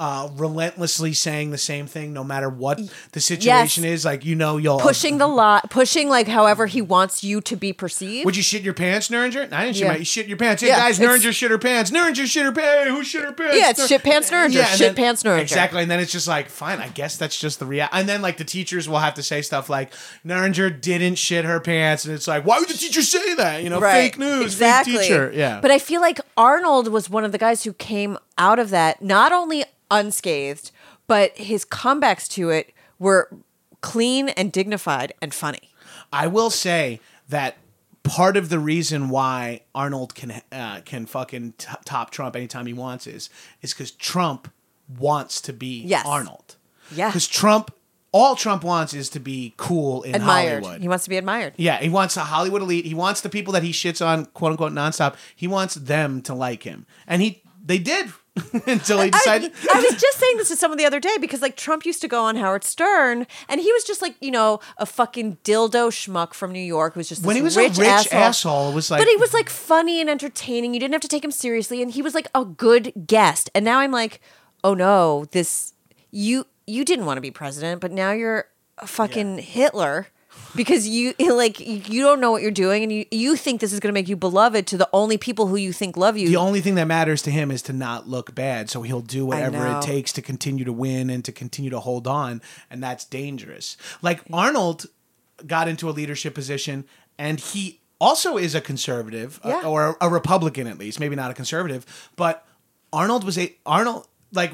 relentlessly saying the same thing no matter what the situation is. Like, you'll pushing the lot, pushing like however he wants you to be perceived. Would you shit your pants, Nuringer? I didn't shit Yeah. You shit your pants. Hey, Yeah, guys, it's- Nuringer shit her pants. Nuringer shit her pants. Who shit her pants? Yeah, it's shit pants Nuringer. and Shit pants Nuringer. Exactly. And then it's just like, fine, I guess that's just the reality. And then like the teachers will have to say stuff like, Nuringer didn't shit her pants. And it's like, why would the teacher say that? Fake news, Exactly. fake teacher. Yeah. But I feel like Arnold was one of the guys who came out of that not only unscathed, but his comebacks to it were clean and dignified and funny. I will say that part of the reason why Arnold can fucking top Trump anytime he wants is because Trump wants to be Arnold. Yeah. Because all Trump wants is to be cool in Admired. Hollywood. He wants to be admired. Yeah, he wants a Hollywood elite. He wants the people that he shits on, quote unquote, nonstop. He wants them to like him, and they did until he decided. I was just saying this to someone the other day because like Trump used to go on Howard Stern, and he was just like a fucking dildo schmuck from New York who was just When this he was rich a rich asshole, it was like, but he was like funny and entertaining. You didn't have to take him seriously, and he was like a good guest. And now I'm like, oh no, you didn't want to be president, but now you're a fucking Hitler. Because you don't know what you're doing, and you think this is going to make you beloved to the only people who you think love you. The only thing that matters to him is to not look bad, so he'll do whatever it takes to continue to win and to continue to hold on, and that's dangerous. Like Arnold got into a leadership position, and he also is a conservative or a Republican at least, maybe not a conservative, but Arnold like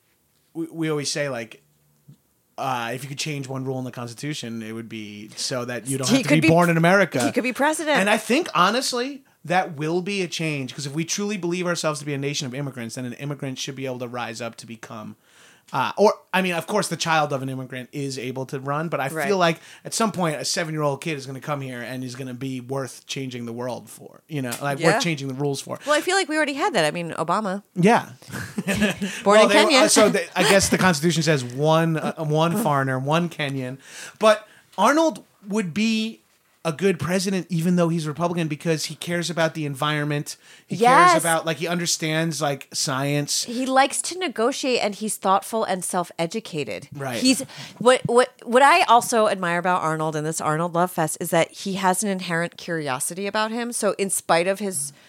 we always say like. If you could change one rule in the Constitution, it would be so that you don't have to be born in America. He could be president. And I think, honestly, that will be a change. Because if we truly believe ourselves to be a nation of immigrants, then an immigrant should be able to rise up to become... of course, the child of an immigrant is able to run, but I feel like at some point, a 7-year-old kid is going to come here and is going to be worth changing the world for. Worth changing the rules for. Well, I feel like we already had that. I mean, Obama. Yeah. Born in Kenya. I guess the Constitution says one foreigner, one Kenyan. But Arnold would be a good president even though he's Republican because he cares about the environment. He cares about, he understands, science. He likes to negotiate, and he's thoughtful and self-educated. Right. He's what I also admire about Arnold and this Arnold Love Fest is that he has an inherent curiosity about him. So in spite of the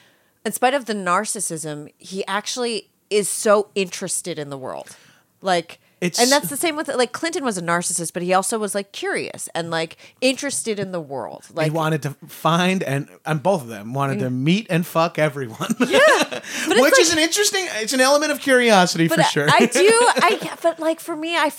narcissism, he actually is so interested in the world. And that's the same with Clinton was a narcissist, but he also was curious and interested in the world. He wanted to find and both of them wanted to meet and fuck everyone. Yeah, which is it's an element of curiosity for sure. But for me, I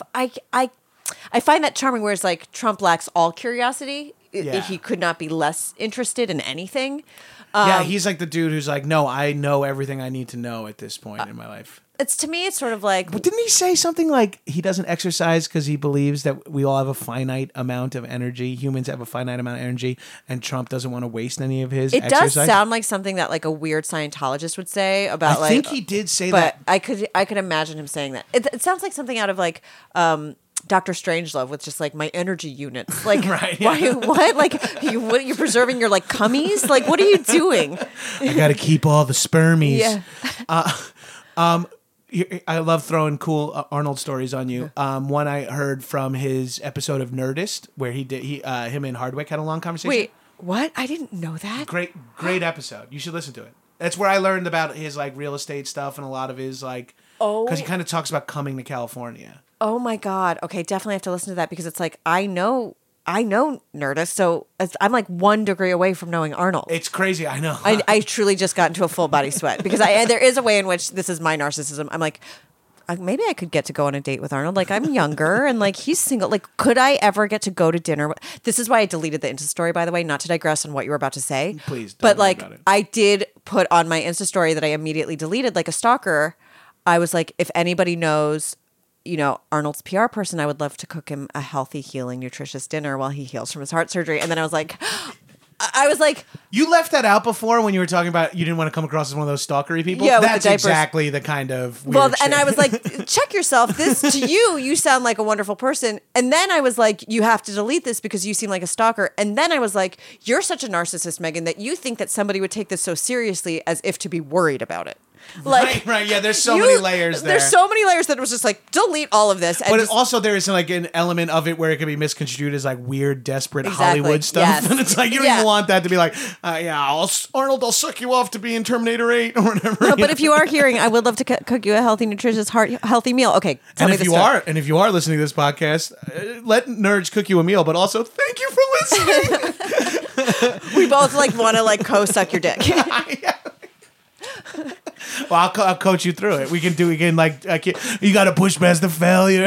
find that charming. Whereas Trump lacks all curiosity. He could not be less interested in anything. He's the dude who's no, I know everything I need to know at this point in my life. To me, it's sort of But didn't he say something he doesn't exercise because he believes that we all have a finite amount of energy? Humans have a finite amount of energy, and Trump doesn't want to waste any of his exercise? Does sound like something that a weird Scientologist would say about I think he did say that. But I could imagine him saying that. It sounds like something out of Dr. Strangelove with just my energy units. Right, yeah. What? You're preserving your cummies? What are you doing? I got to keep all the spermies. Yeah. I love throwing cool Arnold stories on you. One I heard from his episode of Nerdist, where him and Hardwick had a long conversation. Wait, what? I didn't know that. Great episode. You should listen to it. That's where I learned about his real estate stuff and a lot of his because he kind of talks about coming to California. Oh my God. Okay, definitely have to listen to that because it's I know Nerdist, so I'm 1 degree away from knowing Arnold. It's crazy, I know. I truly just got into a full body sweat because there is a way in which this is my narcissism. I'm maybe I could get to go on a date with Arnold. I'm younger and he's single. Could I ever get to go to dinner? This is why I deleted the Insta story, by the way, not to digress on what you were about to say. Please don't worry about it. I did put on my Insta story that I immediately deleted like a stalker. I was if anybody knows, Arnold's PR person, I would love to cook him a healthy, healing, nutritious dinner while he heals from his heart surgery. And then I was you left that out before when you were talking about you didn't want to come across as one of those stalkery people. Yeah, that's exactly the kind of weird shit. And I was check yourself. This to you sound like a wonderful person. And then I was you have to delete this because you seem like a stalker. And then I was you're such a narcissist, Megan, that you think that somebody would take this so seriously as if to be worried about it. Like, right. Yeah, there's so many layers there. There's so many layers that it was just like, delete all of this. And But just, also there is like an element of it where it can be misconstrued as like weird, desperate Exactly. Hollywood stuff. Yes. And it's like, you don't even want that to be like, Arnold, I'll suck you off to be in Terminator 8 or whatever. no, but if you are hearing, I would love to cook you a healthy, nutritious, healthy meal. Okay, tell me the story. And if you are listening to this podcast, let Nerds cook you a meal, but also thank you for listening. We both like want to like co-suck your dick. Well, I'll coach you through it. We can like, you got to push past the failure.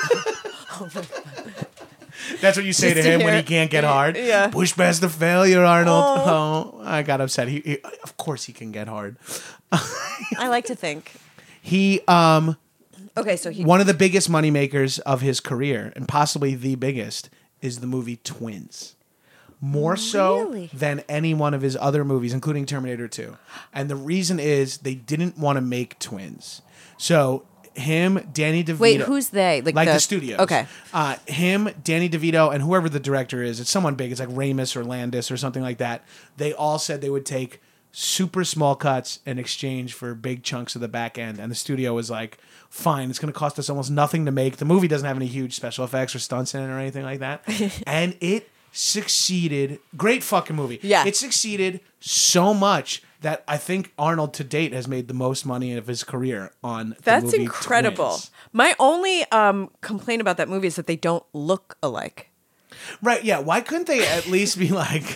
That's what you say to him when he can't get hard. Yeah. Push past the failure, Arnold. Oh, I got upset. He of course he can get hard. I like to think. He Okay, so he one of the biggest moneymakers of his career, and possibly the biggest, is the movie Twins. More so Really? than any one of his other movies, including Terminator 2. And the reason is they didn't want to make twins. So him, Danny DeVito. Wait, who's they? Like the studios. Okay. Him, Danny DeVito, and whoever the director is, it's someone big. It's like Ramis or Landis or something like that. They all said they would take super small cuts in exchange for big chunks of the back end. And the studio was like, fine, it's going to cost us almost nothing to make. The movie doesn't have any huge special effects or stunts in it or anything like that. And it succeeded. Great fucking movie. Yeah. It succeeded so much that I think Arnold to date has made the most money of his career on the That's movie incredible. Twins. My only complaint about that movie is that they don't look alike. Right, yeah. Why couldn't they at least be like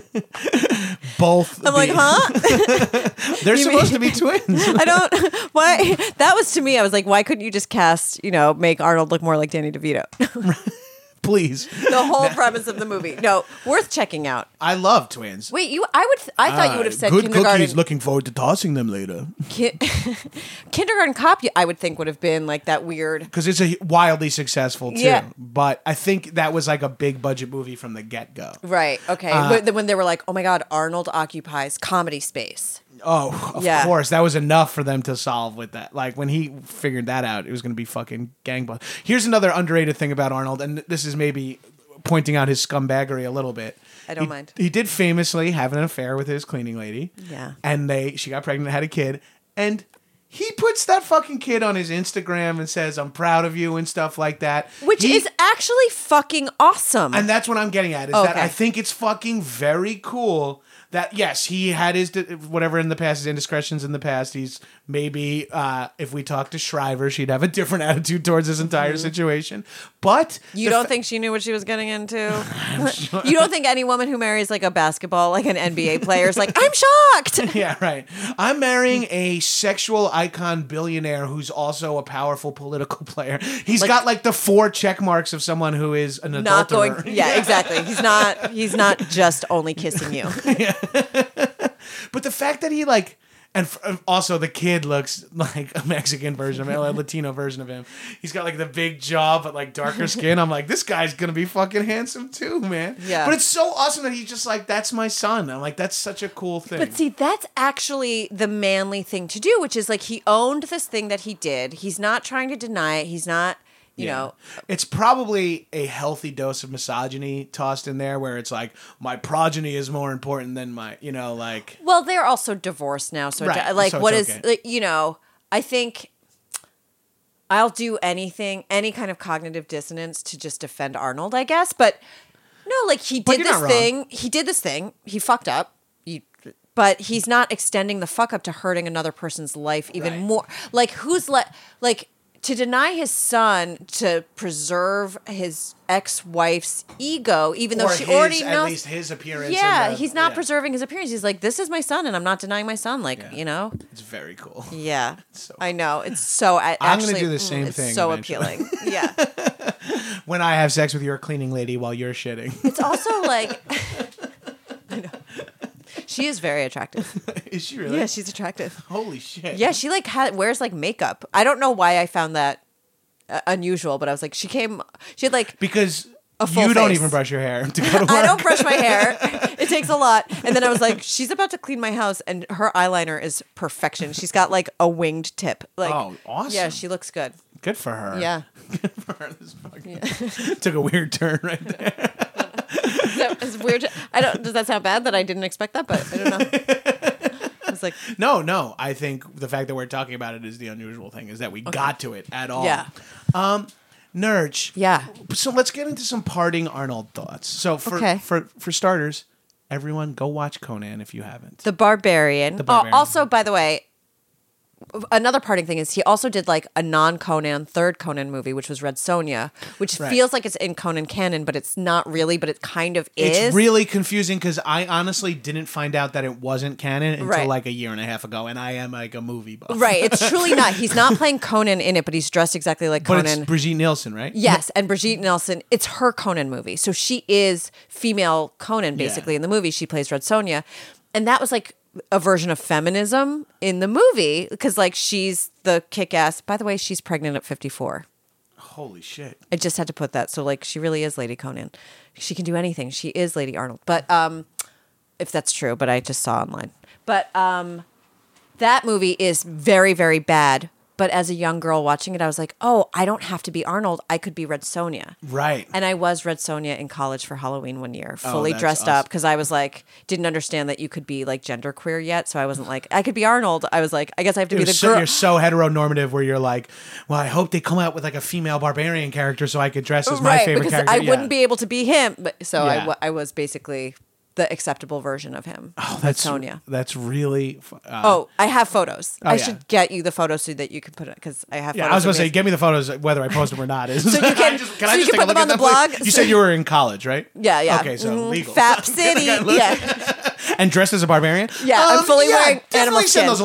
both? I'm like, huh? They're supposed to be twins. I don't. Why? That was to me. I was like, why couldn't you just cast? Make Arnold look more like Danny DeVito? Please. The whole premise of the movie. No, worth checking out. I love twins. Wait, I thought you would have said good Kindergarten. cookies. Looking forward to tossing them later. Kindergarten Cop. I would think would have been like that weird. Because it's a wildly successful too. Yeah. But I think that was like a big budget movie from the get go. Right. Okay. When they were like, oh my God, Arnold occupies comedy space. Oh, of Yeah. course. That was enough for them to solve with that. Like, when he figured that out, it was going to be fucking gangbusters. Here's another underrated thing about Arnold, and this is maybe pointing out his scumbaggery a little bit. I don't mind. He did famously have an affair with his cleaning lady. Yeah. And she got pregnant and had a kid. And he puts that fucking kid on his Instagram and says, I'm proud of you and stuff like that. Which is actually fucking awesome. And that's what I'm getting at, is that I think it's fucking very cool that, yes, he had his, whatever in the past, his indiscretions in the past. He's maybe, if we talked to Shriver, she'd have a different attitude towards this entire situation. But you don't think she knew what she was getting into? Sure. You don't think any woman who marries like a basketball, like an NBA player is like, I'm shocked. Yeah, right. I'm marrying a sexual icon billionaire who's also a powerful political player. He's got like the 4 check marks of someone who is an not adulterer. going. Yeah, exactly. He's not just only kissing you. But the fact that he like, and also the kid looks like a Mexican version of him, a Latino version of him. He's got like the big jaw, but like darker skin. I'm like, this guy's going to be fucking handsome too, man. Yeah. But it's so awesome that he's just like, that's my son. I'm like, that's such a cool thing. But see, that's actually the manly thing to do, which is like he owned this thing that he did. He's not trying to deny it. He's not, you know. It's probably a healthy dose of misogyny tossed in there where it's like, my progeny is more important than my, like. Well, they're also divorced now. So, Right. like, So what it's is, okay. like, I think I'll do anything, any kind of cognitive dissonance to just defend Arnold, I guess. But no, like, he But did you're this not thing. wrong. He did this thing. He fucked up. But he's not extending the fuck up to hurting another person's life even more. Like, to deny his son to preserve his ex-wife's ego, even though Or she already at knows. least his appearance. Yeah, in the- he's not preserving his appearance. He's like, this is my son, and I'm not denying my son. Like, It's very cool. Yeah, So I know. It's so. I'm gonna do the same it's thing so eventually. appealing. Yeah, When I have sex with your cleaning lady while you're shitting. it's also like. I know. She is very attractive. Is she really? Yeah, she's attractive. Holy shit. Yeah, she like wears like makeup. I don't know why I found that unusual, but I was like, she had like Because a full you don't face. even brush your hair to go to work. I don't brush my hair. It takes a lot. And then I was like, she's about to clean my house, and her eyeliner is perfection. She's got like a winged tip. Like, Oh, awesome. yeah, she looks good. Good for her. Yeah. Good for her. This fucking took a weird turn right there. It's weird. Does that sound bad that I didn't expect that? But I don't know. was like, No. I think the fact that we're talking about it is the unusual thing, is that we got to it at all. yeah. Nurch. Yeah. So let's get into some parting Arnold thoughts. So for starters, everyone go watch Conan if you haven't. The Barbarian. The Barbarian. Also, by the way, another parting thing is he also did like a non-Conan third Conan movie, which was Red Sonja, which feels like it's in Conan canon, but it's not really, but it kind of is. It's really confusing because I honestly didn't find out that it wasn't canon until like a year and a half ago, and I am like a movie buff. Right, it's truly not. He's not playing Conan in it, but he's dressed exactly like Conan. But it's Brigitte Nielsen, right? Yes, and Brigitte Nielsen, it's her Conan movie. So she is female Conan, basically, in the movie. She plays Red Sonja. And that was like a version of feminism in the movie because like she's the kick-ass. By the way, she's pregnant at 54. Holy shit. I just had to put that. So like she really is Lady Conan. She can do anything. She is Lady Arnold. But if that's true, but I just saw online. But that movie is very, very bad. But as a young girl watching it, I was like, oh, I don't have to be Arnold. I could be Red Sonja. Right. And I was Red Sonja in college for Halloween one year, fully that's dressed awesome. up because I was like, didn't understand that you could be like genderqueer yet. So I wasn't like, I could be Arnold. I was like, I guess I have to be the girl. You're so heteronormative where you're like, well, I hope they come out with like a female barbarian character so I could dress as my favorite because character. I wouldn't be able to be him. But so Yeah. I was basically the acceptable version of him. Oh, that's Sonia. That's really. I have photos. I yeah. should get you the photos so that you can put it because I have. Yeah, photos I was going of to say, me. get me the photos whether I post them or not. So you can, can I so just you take can a put look them on at the them, please? blog. You said you were in college, right? Yeah. Okay, so legal. Fap City. Yeah. And dressed as a barbarian? Yeah, I'm fully wearing animal definitely send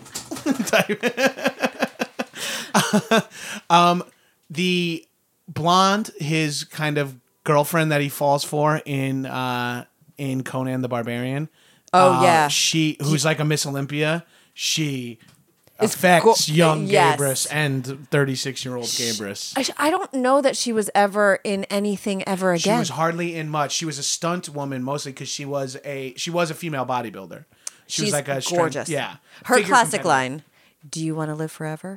skin. those along. The blonde, his kind of girlfriend that he falls for in Conan the Barbarian. Oh, yeah. Who's like a Miss Olympia. She affects young yes. Gabrus and 36-year-old Gabrus. I don't know that she was ever in anything ever again. She was hardly in much. She was a stunt woman mostly because she was a female bodybuilder. She was like a gorgeous. Yeah. Her figure classic competitor. line, "Do you want to live forever?"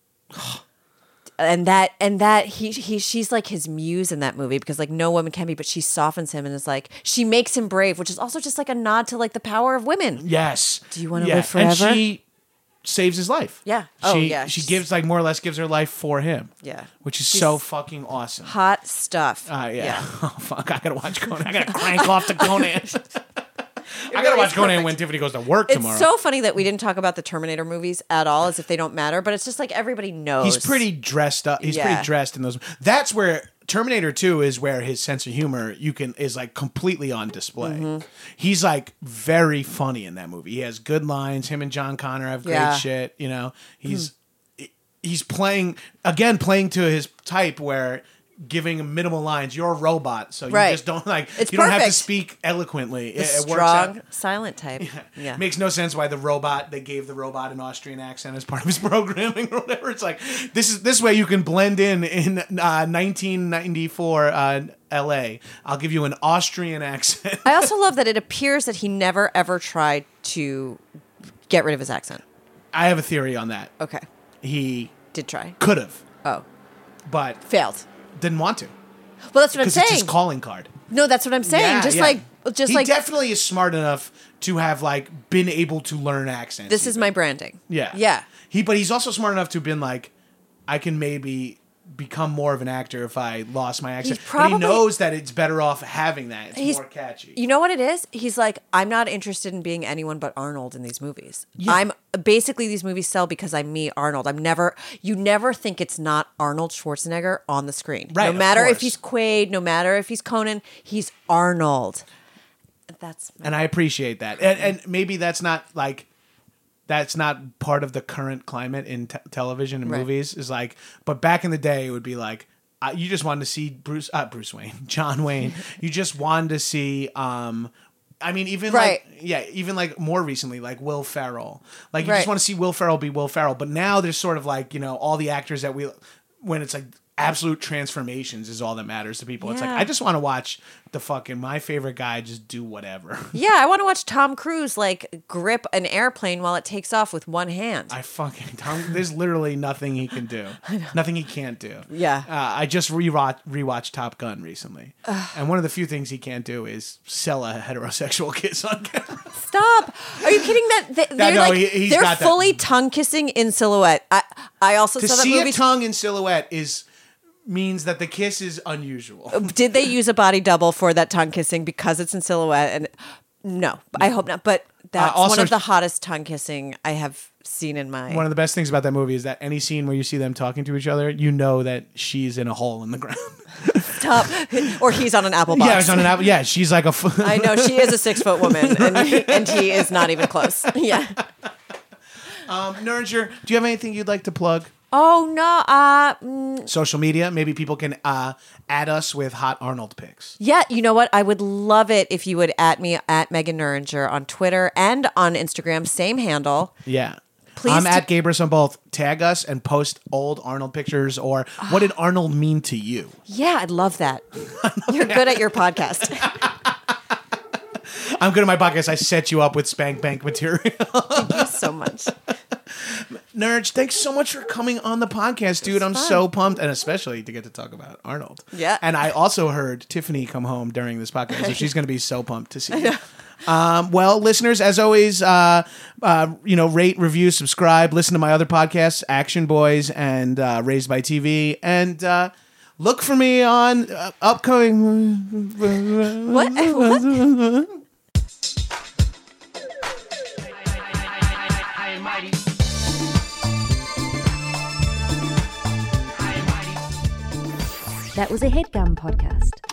and she's like his muse in that movie because like no woman can be, but she softens him and is like she makes him brave, which is also just like a nod to like the power of women. Yes. Do you want to live forever? And she saves his life. Yeah. She gives like more or less gives her life for him. Yeah. Which is She's so fucking awesome. hot stuff. Yeah. Oh fuck! I gotta watch Conan. I gotta crank off to Conan. I gotta watch Conan when Tiffany goes to work tomorrow. It's so funny that we didn't talk about the Terminator movies at all, as if they don't matter. But it's just like everybody knows. He's pretty dressed up. He's pretty dressed in those. That's where Terminator 2 is where his sense of humor is like completely on display. Mm-hmm. He's like very funny in that movie. He has good lines. Him and John Connor have great shit. You know, he's playing to his type where giving him minimal lines. You're a robot, so you just don't like. It's you don't have to perfect. speak eloquently. the It works strong, out. silent type. Yeah. Makes no sense why they gave the robot an Austrian accent as part of his programming or whatever. It's like this way you can blend in 1994 L.A. I'll give you an Austrian accent. I also love that it appears that he never ever tried to get rid of his accent. I have a theory on that. Okay. He Did try. could have, Oh. but Failed. didn't want to Well, that's what I'm because saying. it's his calling card. No, that's what I'm saying. He definitely is smart enough to have like been able to learn accents. This is my branding. Yeah. Yeah. But he's also smart enough to have been like, I can maybe become more of an actor if I lost my accent. But he knows that it's better off having that. It's more catchy. You know what it is? He's like, I'm not interested in being anyone but Arnold in these movies. Yeah. I'm basically these movies sell because I'm me, Arnold. You never think it's not Arnold Schwarzenegger on the screen. Right, No matter of if course. he's Quaid, no matter if he's Conan, he's Arnold. And I appreciate that. And maybe that's not part of the current climate in television and movies is like, but back in the day it would be like, you just wanted to see John Wayne. You just wanted to see, even like more recently, like Will Ferrell. Like you just want to see Will Ferrell be Will Ferrell. But now there's sort of like, all the actors that when it's like absolute transformations is all that matters to people. It's like, Yeah. I just want to watch the fucking my favorite guy just do whatever. Yeah, I want to watch Tom Cruise like grip an airplane while it takes off with one hand. There's literally nothing he can do. Nothing he can't do. Yeah. I just rewatched Top Gun recently. And one of the few things he can't do is sell a heterosexual kiss on camera. Stop! Are you kidding? They're he's got that. fully tongue kissing in silhouette. I also To saw that see movie. a tongue in silhouette means that the kiss is unusual. Did they use a body double for that tongue kissing because it's in silhouette? And no, I hope not. But that's Also- one of the hottest tongue kissing I have seen in my. One of the best things about that movie is that any scene where you see them talking to each other, you know that she's in a hole in the ground. Stop. Or he's on an apple box. Yeah, it's on an apple. Yeah, she's like a. I know she is a 6 foot woman, and he is not even close. Yeah. Nuringer, do you have anything you'd like to plug? Oh no. Social media. Maybe people can add us with hot Arnold pics. Yeah, you know what? I would love it if you would at me at Megan Nuringer on Twitter and on Instagram, same handle. Yeah. Please I'm at Gabrus on both. Tag us and post old Arnold pictures or what did Arnold mean to you? Yeah, I'd love that. You're good at your podcast. I'm good at my podcast. I set you up with Spank Bank material. Thank you so much. Nurge, thanks so much for coming on the podcast, dude. I'm so pumped, and especially to get to talk about Arnold. Yeah. And I also heard Tiffany come home during this podcast, so she's going to be so pumped to see you. Well, listeners, as always, rate, review, subscribe, listen to my other podcasts, Action Boys and Raised by TV, and look for me on upcoming. What? That was a HeadGum podcast.